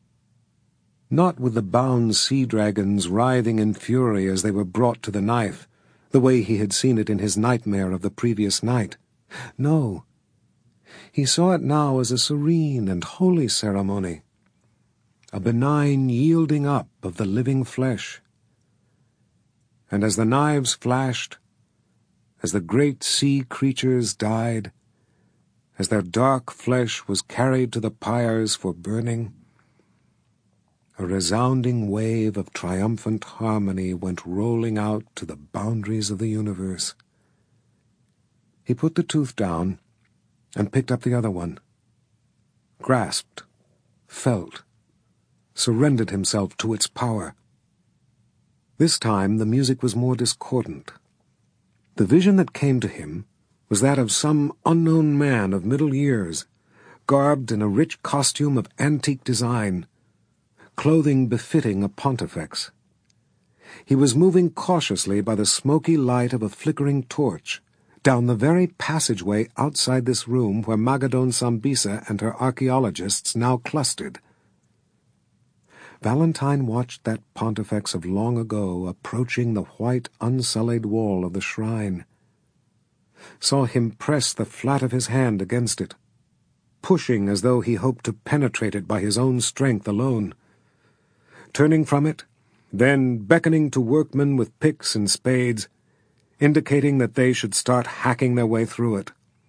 Not with the bound sea dragons writhing in fury as they were brought to the knife, the way he had seen it in his nightmare of the previous night. No, he saw it now as a serene and holy ceremony, a benign yielding up of the living flesh. And as the knives flashed, as the great sea creatures died, as their dark flesh was carried to the pyres for burning, a resounding wave of triumphant harmony went rolling out to the boundaries of the universe. He put the tooth down and picked up the other one, grasped, felt, surrendered himself to its power. This time the music was more discordant. The vision that came to him was that of some unknown man of middle years, garbed in a rich costume of antique design, clothing befitting a pontifex. He was moving cautiously by the smoky light of a flickering torch, down the very passageway outside this room where Magadon Sambisa and her archaeologists now clustered. Valentine watched that pontifex of long ago approaching the white, unsullied wall of the shrine, saw him press the flat of his hand against it, pushing as though he hoped to penetrate it by his own strength alone, turning from it, then beckoning to workmen with picks and spades, indicating that they should start hacking their way through it.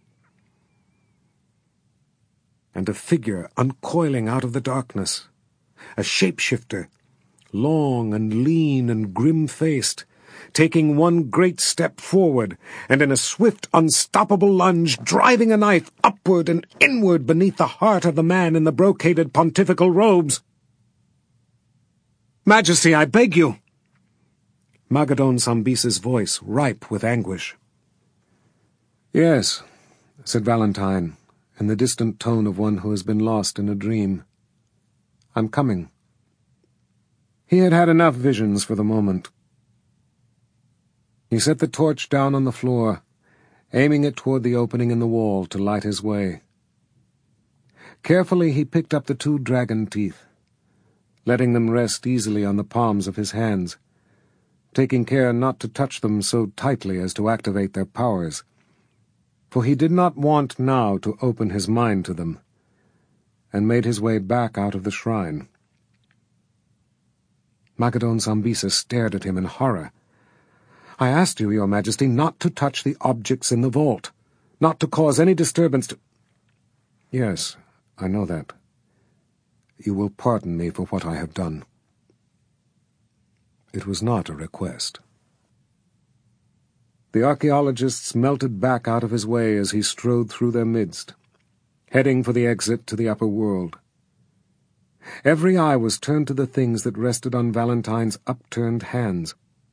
and a figure uncoiling out of the darkness. A shapeshifter, long and lean and grim-faced, taking one great step forward, and in a swift, unstoppable lunge, driving a knife upward and inward beneath the heart of the man in the brocaded pontifical robes. "Majesty, I beg you!" Magadon Sambisa's voice ripe with anguish. "Yes," said Valentine, in the distant tone of one who has been lost in a dream. "I'm coming." He had had enough visions for the moment. He set the torch down on the floor, aiming it toward the opening in the wall to light his way. Carefully he picked up the two dragon teeth, letting them rest easily on the palms of his hands, taking care not to touch them so tightly as to activate their powers, for he did not want now to open his mind to them, and made his way back out of the shrine. Magadon Sambisa stared at him in horror. "I asked you, Your Majesty, not to touch the objects in the vault, not to cause any disturbance to—" "Yes, I know that. You will pardon me for what I have done." It was not a request. The archaeologists melted back out of his way as he strode through their midst, heading for the exit to the upper world. Every eye was turned to the things that rested on Valentine's upturned hands.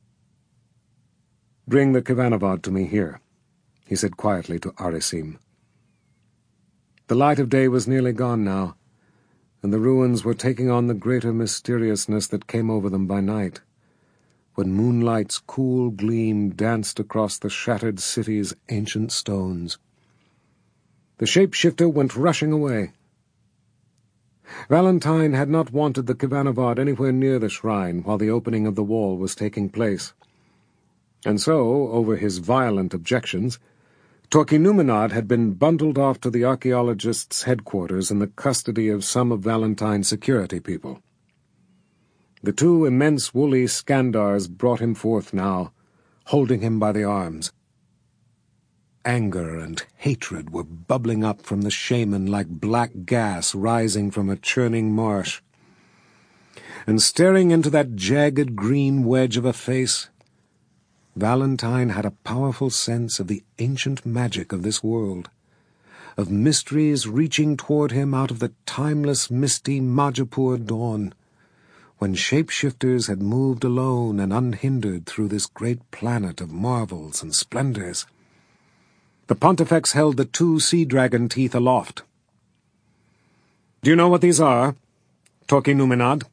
"Bring the Kivanavad to me here," he said quietly to Arisim. The light of day was nearly gone now, and the ruins were taking on the greater mysteriousness that came over them by night, when moonlight's cool gleam danced across the shattered city's ancient stones. The shapeshifter went rushing away. Valentine had not wanted the Kivanavad anywhere near the shrine while the opening of the wall was taking place, and so, over his violent objections, Torquenumenad had been bundled off to the archaeologists' headquarters in the custody of some of Valentine's security people. The two immense woolly Skandars brought him forth now, holding him by the arms. Anger and hatred were bubbling up from the shaman like black gas rising from a churning marsh. And staring into that jagged green wedge of a face, Valentine had a powerful sense of the ancient magic of this world, of mysteries reaching toward him out of the timeless, misty Majapur dawn, when shapeshifters had moved alone and unhindered through this great planet of marvels and splendors. The Pontifex held the two sea-dragon teeth aloft. "Do you know what these are, Torquenumenad?"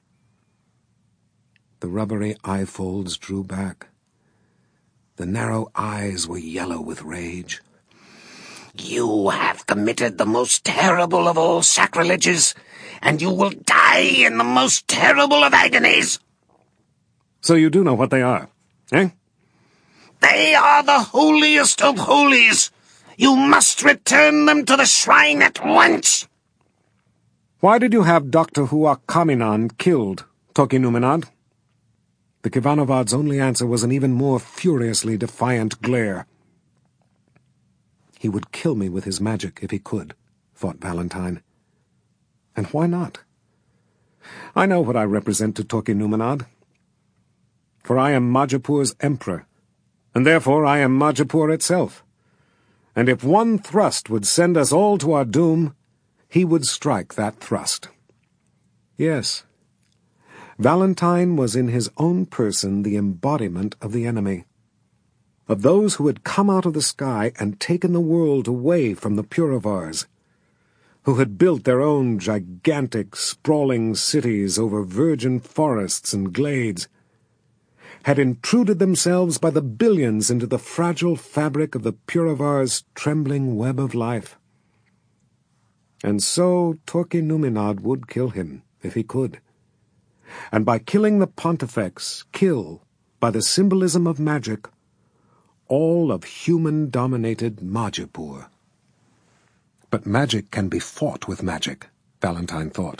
The rubbery eye-folds drew back. The narrow eyes were yellow with rage. "You have committed the most terrible of all sacrileges, and you will die in the most terrible of agonies." "So you do know what they are, eh?" "They are the holiest of holies. You must return them to the shrine at once." "Why did you have Doctor Huakaminan killed, Torquenumenad?" The Kivanavad's only answer was an even more furiously defiant glare. He would kill me with his magic if he could, thought Valentine. And why not? I know what I represent to Torquenumenad. For I am Majapur's emperor, and therefore I am Majapur itself. And if one thrust would send us all to our doom, he would strike that thrust. Yes, Valentine was in his own person the embodiment of the enemy, of those who had come out of the sky and taken the world away from the Puravars, who had built their own gigantic, sprawling cities over virgin forests and glades, had intruded themselves by the billions into the fragile fabric of the Puravars' trembling web of life. And so Torquenumenad would kill him, if he could. And by killing the Pontifex, kill, by the symbolism of magic, all of human-dominated Majapur. But magic can be fought with magic, Valentine thought.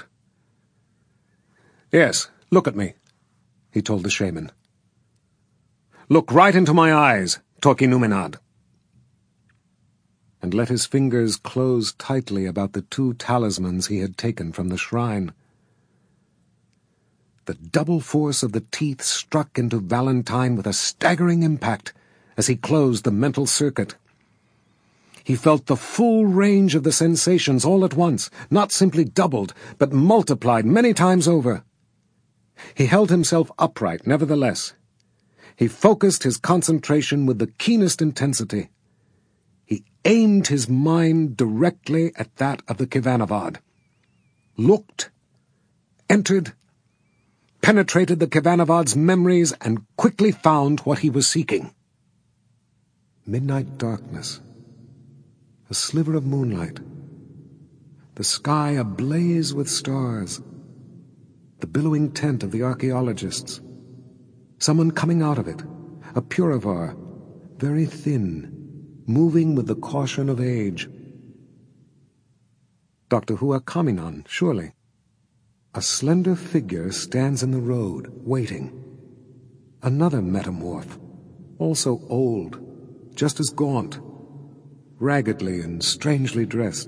"Yes, look at me," he told the shaman. "Look right into my eyes, Torquenumenad." and let his fingers close tightly about the two talismans he had taken from the shrine. The double force of the teeth struck into Valentine with a staggering impact as he closed the mental circuit. He felt the full range of the sensations all at once, not simply doubled, but multiplied many times over. He held himself upright, nevertheless. He focused his concentration with the keenest intensity. He aimed his mind directly at that of the Kivanovad, looked, entered, penetrated the Kivanovad's memories, and quickly found what he was seeking. Midnight darkness, a sliver of moonlight, the sky ablaze with stars, the billowing tent of the archaeologists, someone coming out of it, a Puravar, very thin, moving with the caution of age. Doctor Hua Kaminon, surely. A slender figure stands in the road, waiting. Another metamorph, also old, just as gaunt, raggedly and strangely dressed.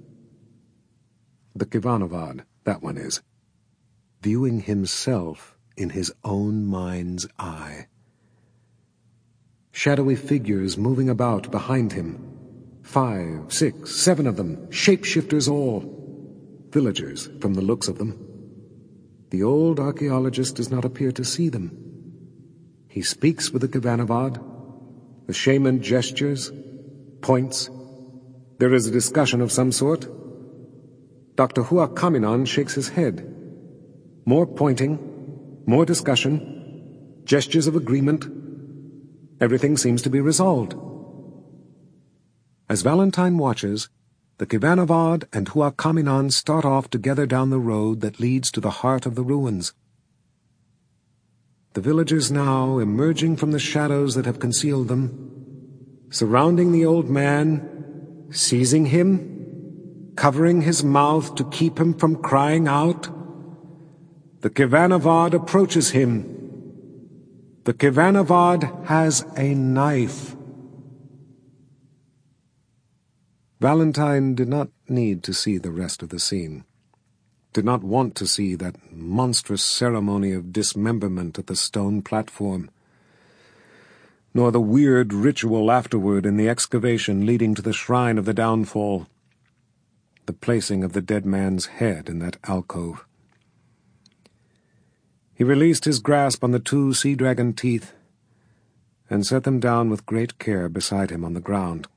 The Kivanovad, that one is, viewing himself in his own mind's eye. Shadowy figures moving about behind him. Five, six, seven of them, shapeshifters all. Villagers, from the looks of them. The old archaeologist does not appear to see them. He speaks with the Kivanovad. The shaman gestures, points. There is a discussion of some sort. Doctor Hua Kaminon shakes his head. More pointing, more discussion, gestures of agreement. Everything seems to be resolved. As Valentine watches, the Kivanovad and Hua Kaminon start off together down the road that leads to the heart of the ruins. The villagers now, emerging from the shadows that have concealed them, surrounding the old man, seizing him, covering his mouth to keep him from crying out. The Kivanovad approaches him. The Kivanovad has a knife. Valentine did not need to see the rest of the scene, did not want to see that monstrous ceremony of dismemberment at the stone platform, nor the weird ritual afterward in the excavation leading to the shrine of the downfall, the placing of the dead man's head in that alcove. He released his grasp on the two sea-dragon teeth and set them down with great care beside him on the ground.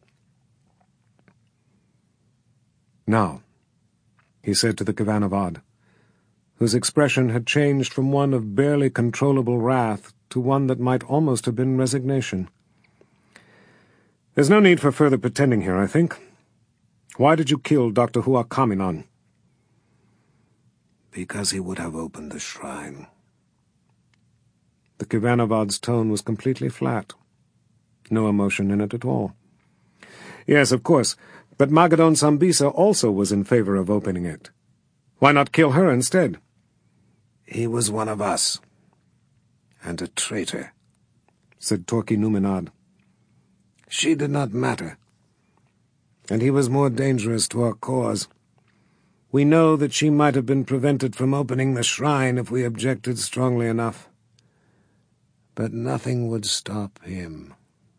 "Now," he said to the Kivanovad, whose expression had changed from one of barely controllable wrath to one that might almost have been resignation. "There's no need for further pretending here, I think. Why did you kill Doctor Hua Kaminon?" "Because he would have opened the shrine." The Kivanovad's tone was completely flat. No emotion in it at all. "Yes, of course, but Magadon Sambisa also was in favor of opening it. Why not kill her instead?" "He was one of us, and a traitor," said Torki Numenad. "She did not matter, and he was more dangerous to our cause. We know that she might have been prevented from opening the shrine if we objected strongly enough. But nothing would stop him."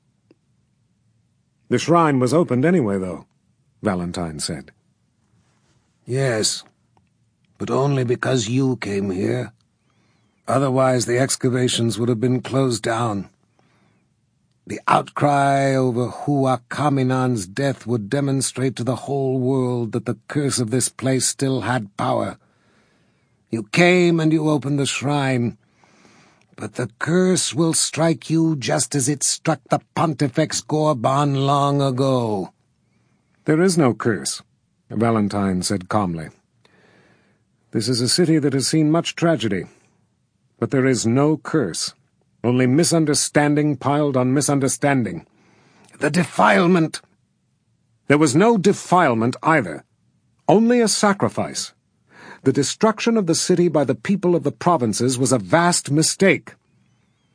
"The shrine was opened anyway, though," Valentine said. "Yes, but only because you came here. Otherwise the excavations would have been closed down. The outcry over Hua Kaminon's death would demonstrate to the whole world that the curse of this place still had power. You came and you opened the shrine, but the curse will strike you just as it struck the Pontifex Gorban long ago." "There is no curse," Valentine said calmly. "This is a city that has seen much tragedy, but there is no curse, only misunderstanding piled on misunderstanding." "The defilement!" "There was no defilement either, only a sacrifice. The destruction of the city by the people of the provinces was a vast mistake."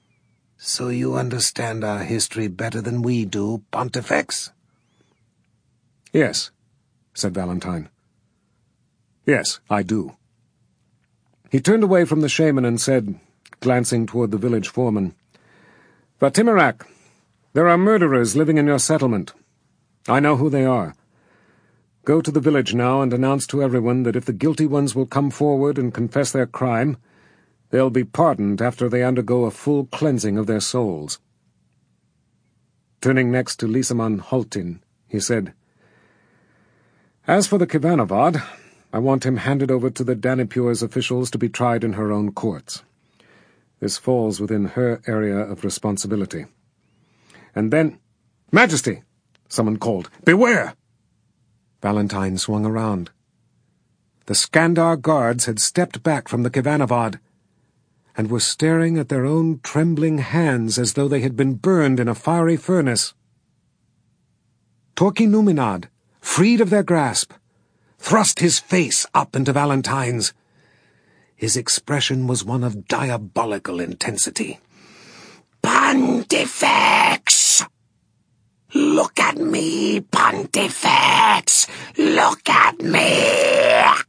"So you understand our history better than we do, Pontifex?" Yes, said Valentine. Yes, I do. He turned away from the shaman and said, glancing toward the village foreman, "Vatimirak, there are murderers living in your settlement. I know who they are. Go to the village now and announce to everyone that if the guilty ones will come forward and confess their crime, they'll be pardoned after they undergo a full cleansing of their souls." Turning next to Lysaman Haltin, he said, "As for the Kivanavad, I want him handed over to the Danipur's officials to be tried in her own courts. This falls within her area of responsibility. And then—" "Majesty!" someone called. "Beware!" Valentine swung around. The Skandar guards had stepped back from the Kivanavad and were staring at their own trembling hands as though they had been burned in a fiery furnace. Torki Numinad, freed of their grasp, thrust his face up into Valentine's. His expression was one of diabolical intensity. "Pontifex! Look at me, Pontifex! Look at me!"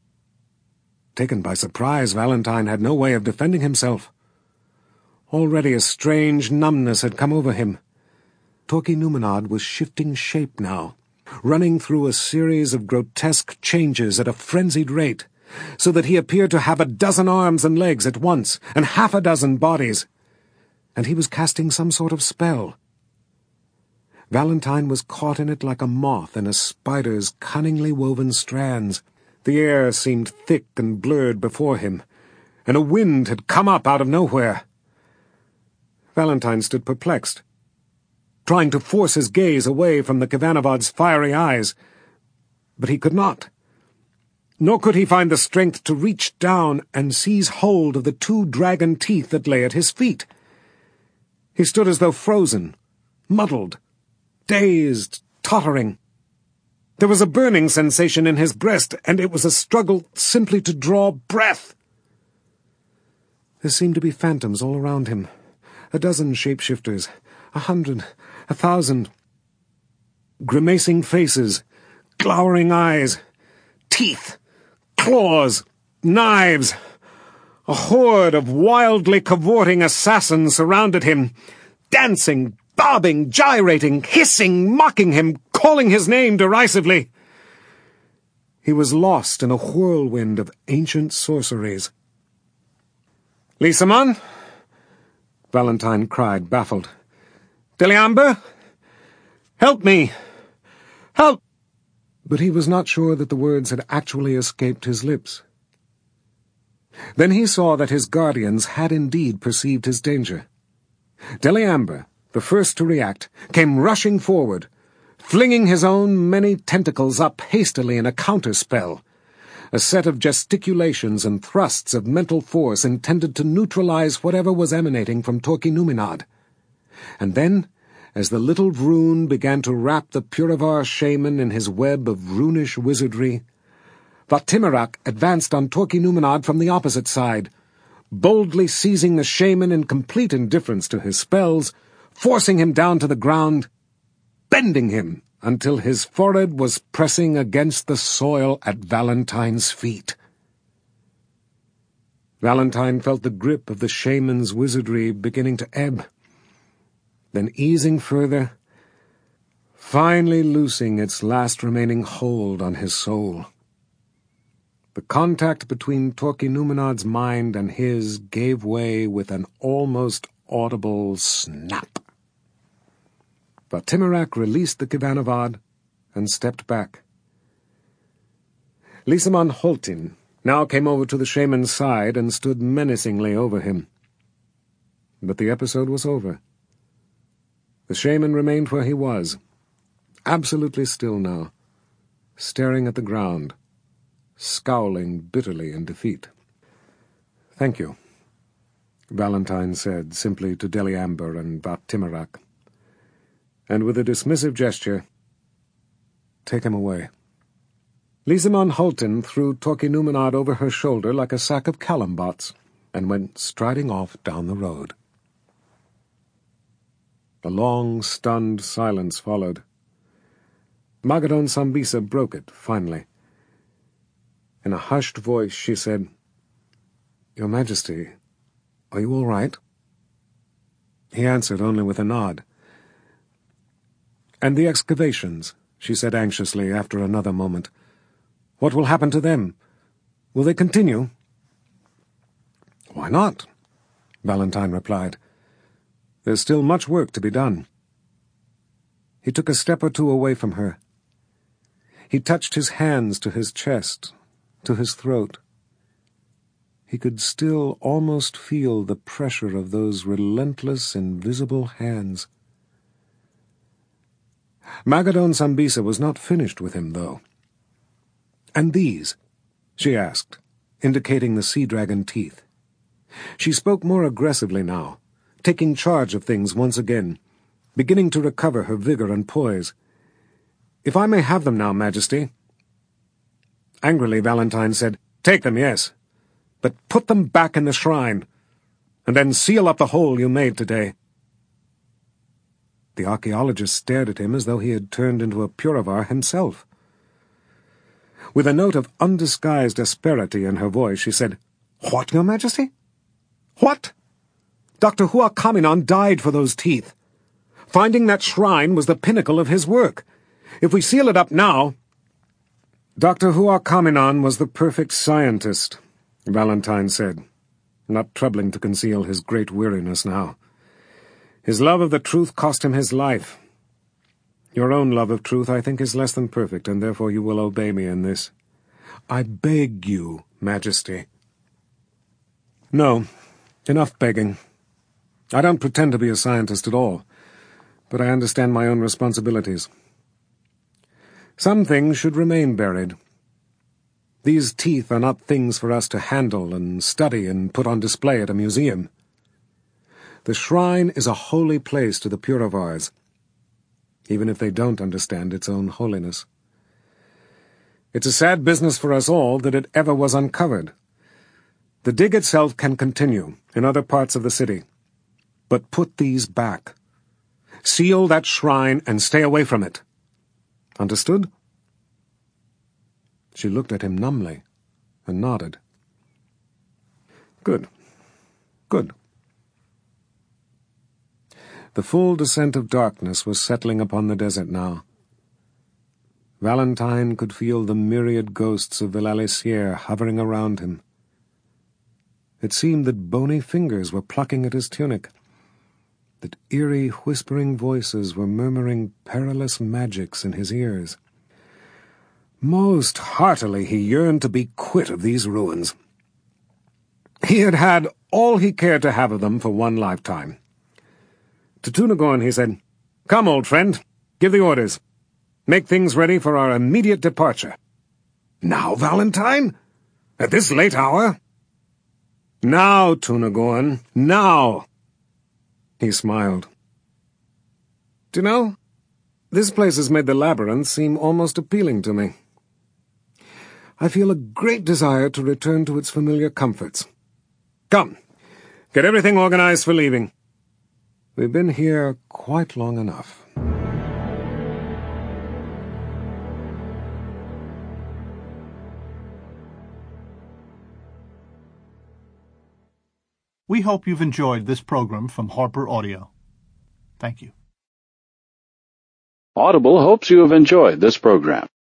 Taken by surprise, Valentine had no way of defending himself. Already a strange numbness had come over him. Torki Numinad was shifting shape now, running through a series of grotesque changes at a frenzied rate, so that he appeared to have a dozen arms and legs at once, and half a dozen bodies. And he was casting some sort of spell. Valentine was caught in it like a moth in a spider's cunningly woven strands. The air seemed thick and blurred before him, and a wind had come up out of nowhere. Valentine stood perplexed, trying to force his gaze away from the Kivanavad's fiery eyes, but he could not. Nor could he find the strength to reach down and seize hold of the two dragon teeth that lay at his feet. He stood as though frozen, muddled, dazed, tottering. There was a burning sensation in his breast, and it was a struggle simply to draw breath. There seemed to be phantoms all around him, a dozen shapeshifters, a hundred, a thousand. Grimacing faces, glowering eyes, teeth, claws, knives. A horde of wildly cavorting assassins surrounded him, dancing, bobbing, gyrating, hissing, mocking him, calling his name derisively. He was lost in a whirlwind of ancient sorceries. "Lysaman!" Valentine cried, baffled. "Deliamber! Help me! Help!" But he was not sure that the words had actually escaped his lips. Then he saw that his guardians had indeed perceived his danger. Deliamber, the first to react, came rushing forward, flinging his own many tentacles up hastily in a counterspell, a set of gesticulations and thrusts of mental force intended to neutralize whatever was emanating from Torki Numinad. And then, as the little rune began to wrap the Puravar shaman in his web of runish wizardry, Vatimirak advanced on Torki Numinad from the opposite side, boldly seizing the shaman in complete indifference to his spells, forcing him down to the ground, bending him until his forehead was pressing against the soil at Valentine's feet. Valentine felt the grip of the shaman's wizardry beginning to ebb, then easing further, finally loosing its last remaining hold on his soul. The contact between Torki Numinad's mind and his gave way with an almost audible snap. Vatimirak released the Kivanavad and stepped back. Lysaman Haltin now came over to the shaman's side and stood menacingly over him. But the episode was over. The shaman remained where he was, absolutely still now, staring at the ground, scowling bitterly in defeat. "Thank you," Valentine said simply to Deliamber and Vatimirak, and with a dismissive gesture, "Take him away." Lysaman Haltin threw Torki Numinad over her shoulder like a sack of calambots and went striding off down the road. A long, stunned silence followed. Magadan Sambisa broke it, finally. In a hushed voice she said, "Your Majesty, are you all right?" He answered only with a nod. "And the excavations," she said anxiously after another moment. "What will happen to them? Will they continue?" "Why not?" Valentine replied. "There's still much work to be done." He took a step or two away from her. He touched his hands to his chest, to his throat. He could still almost feel the pressure of those relentless, invisible hands. Magadan Sambisa was not finished with him, though. "And these?" she asked, indicating the sea-dragon teeth. She spoke more aggressively now, taking charge of things once again, beginning to recover her vigor and poise. "If I may have them now, Majesty." Angrily, Valentine said, "Take them, yes, but put them back in the shrine, and then seal up the hole you made today." The archaeologist stared at him as though he had turned into a Puravar himself. With a note of undisguised asperity in her voice, she said, "What, Your Majesty? What? Doctor Hua Kaminan died for those teeth. Finding that shrine was the pinnacle of his work. If we seal it up now—" "Doctor Hua Kaminan was the perfect scientist," Valentine said, not troubling to conceal his great weariness now. "His love of the truth cost him his life. Your own love of truth, I think, is less than perfect, and therefore you will obey me in this." "I beg you, Majesty." "No, enough begging. I don't pretend to be a scientist at all, but I understand my own responsibilities. Some things should remain buried. These teeth are not things for us to handle and study and put on display at a museum. The shrine is a holy place to the Puravars, even if they don't understand its own holiness. It's a sad business for us all that it ever was uncovered. The dig itself can continue in other parts of the city, but put these back. Seal that shrine and stay away from it. Understood?" She looked at him numbly and nodded. "Good. Good." The full descent of darkness was settling upon the desert now. Valentine could feel the myriad ghosts of Villalessier hovering around him. It seemed that bony fingers were plucking at his tunic, that eerie, whispering voices were murmuring perilous magics in his ears. Most heartily he yearned to be quit of these ruins. He had had all he cared to have of them for one lifetime. To Tunagorn he said, "Come, old friend, give the orders. Make things ready for our immediate departure." "Now, Valentine? At this late hour?" "Now, Tunagorn, now!" He smiled. "Do you know, this place has made the labyrinth seem almost appealing to me. I feel a great desire to return to its familiar comforts. Come, get everything organized for leaving. We've been here quite long enough." We hope you've enjoyed this program from Harper Audio. Thank you. Audible hopes you have enjoyed this program.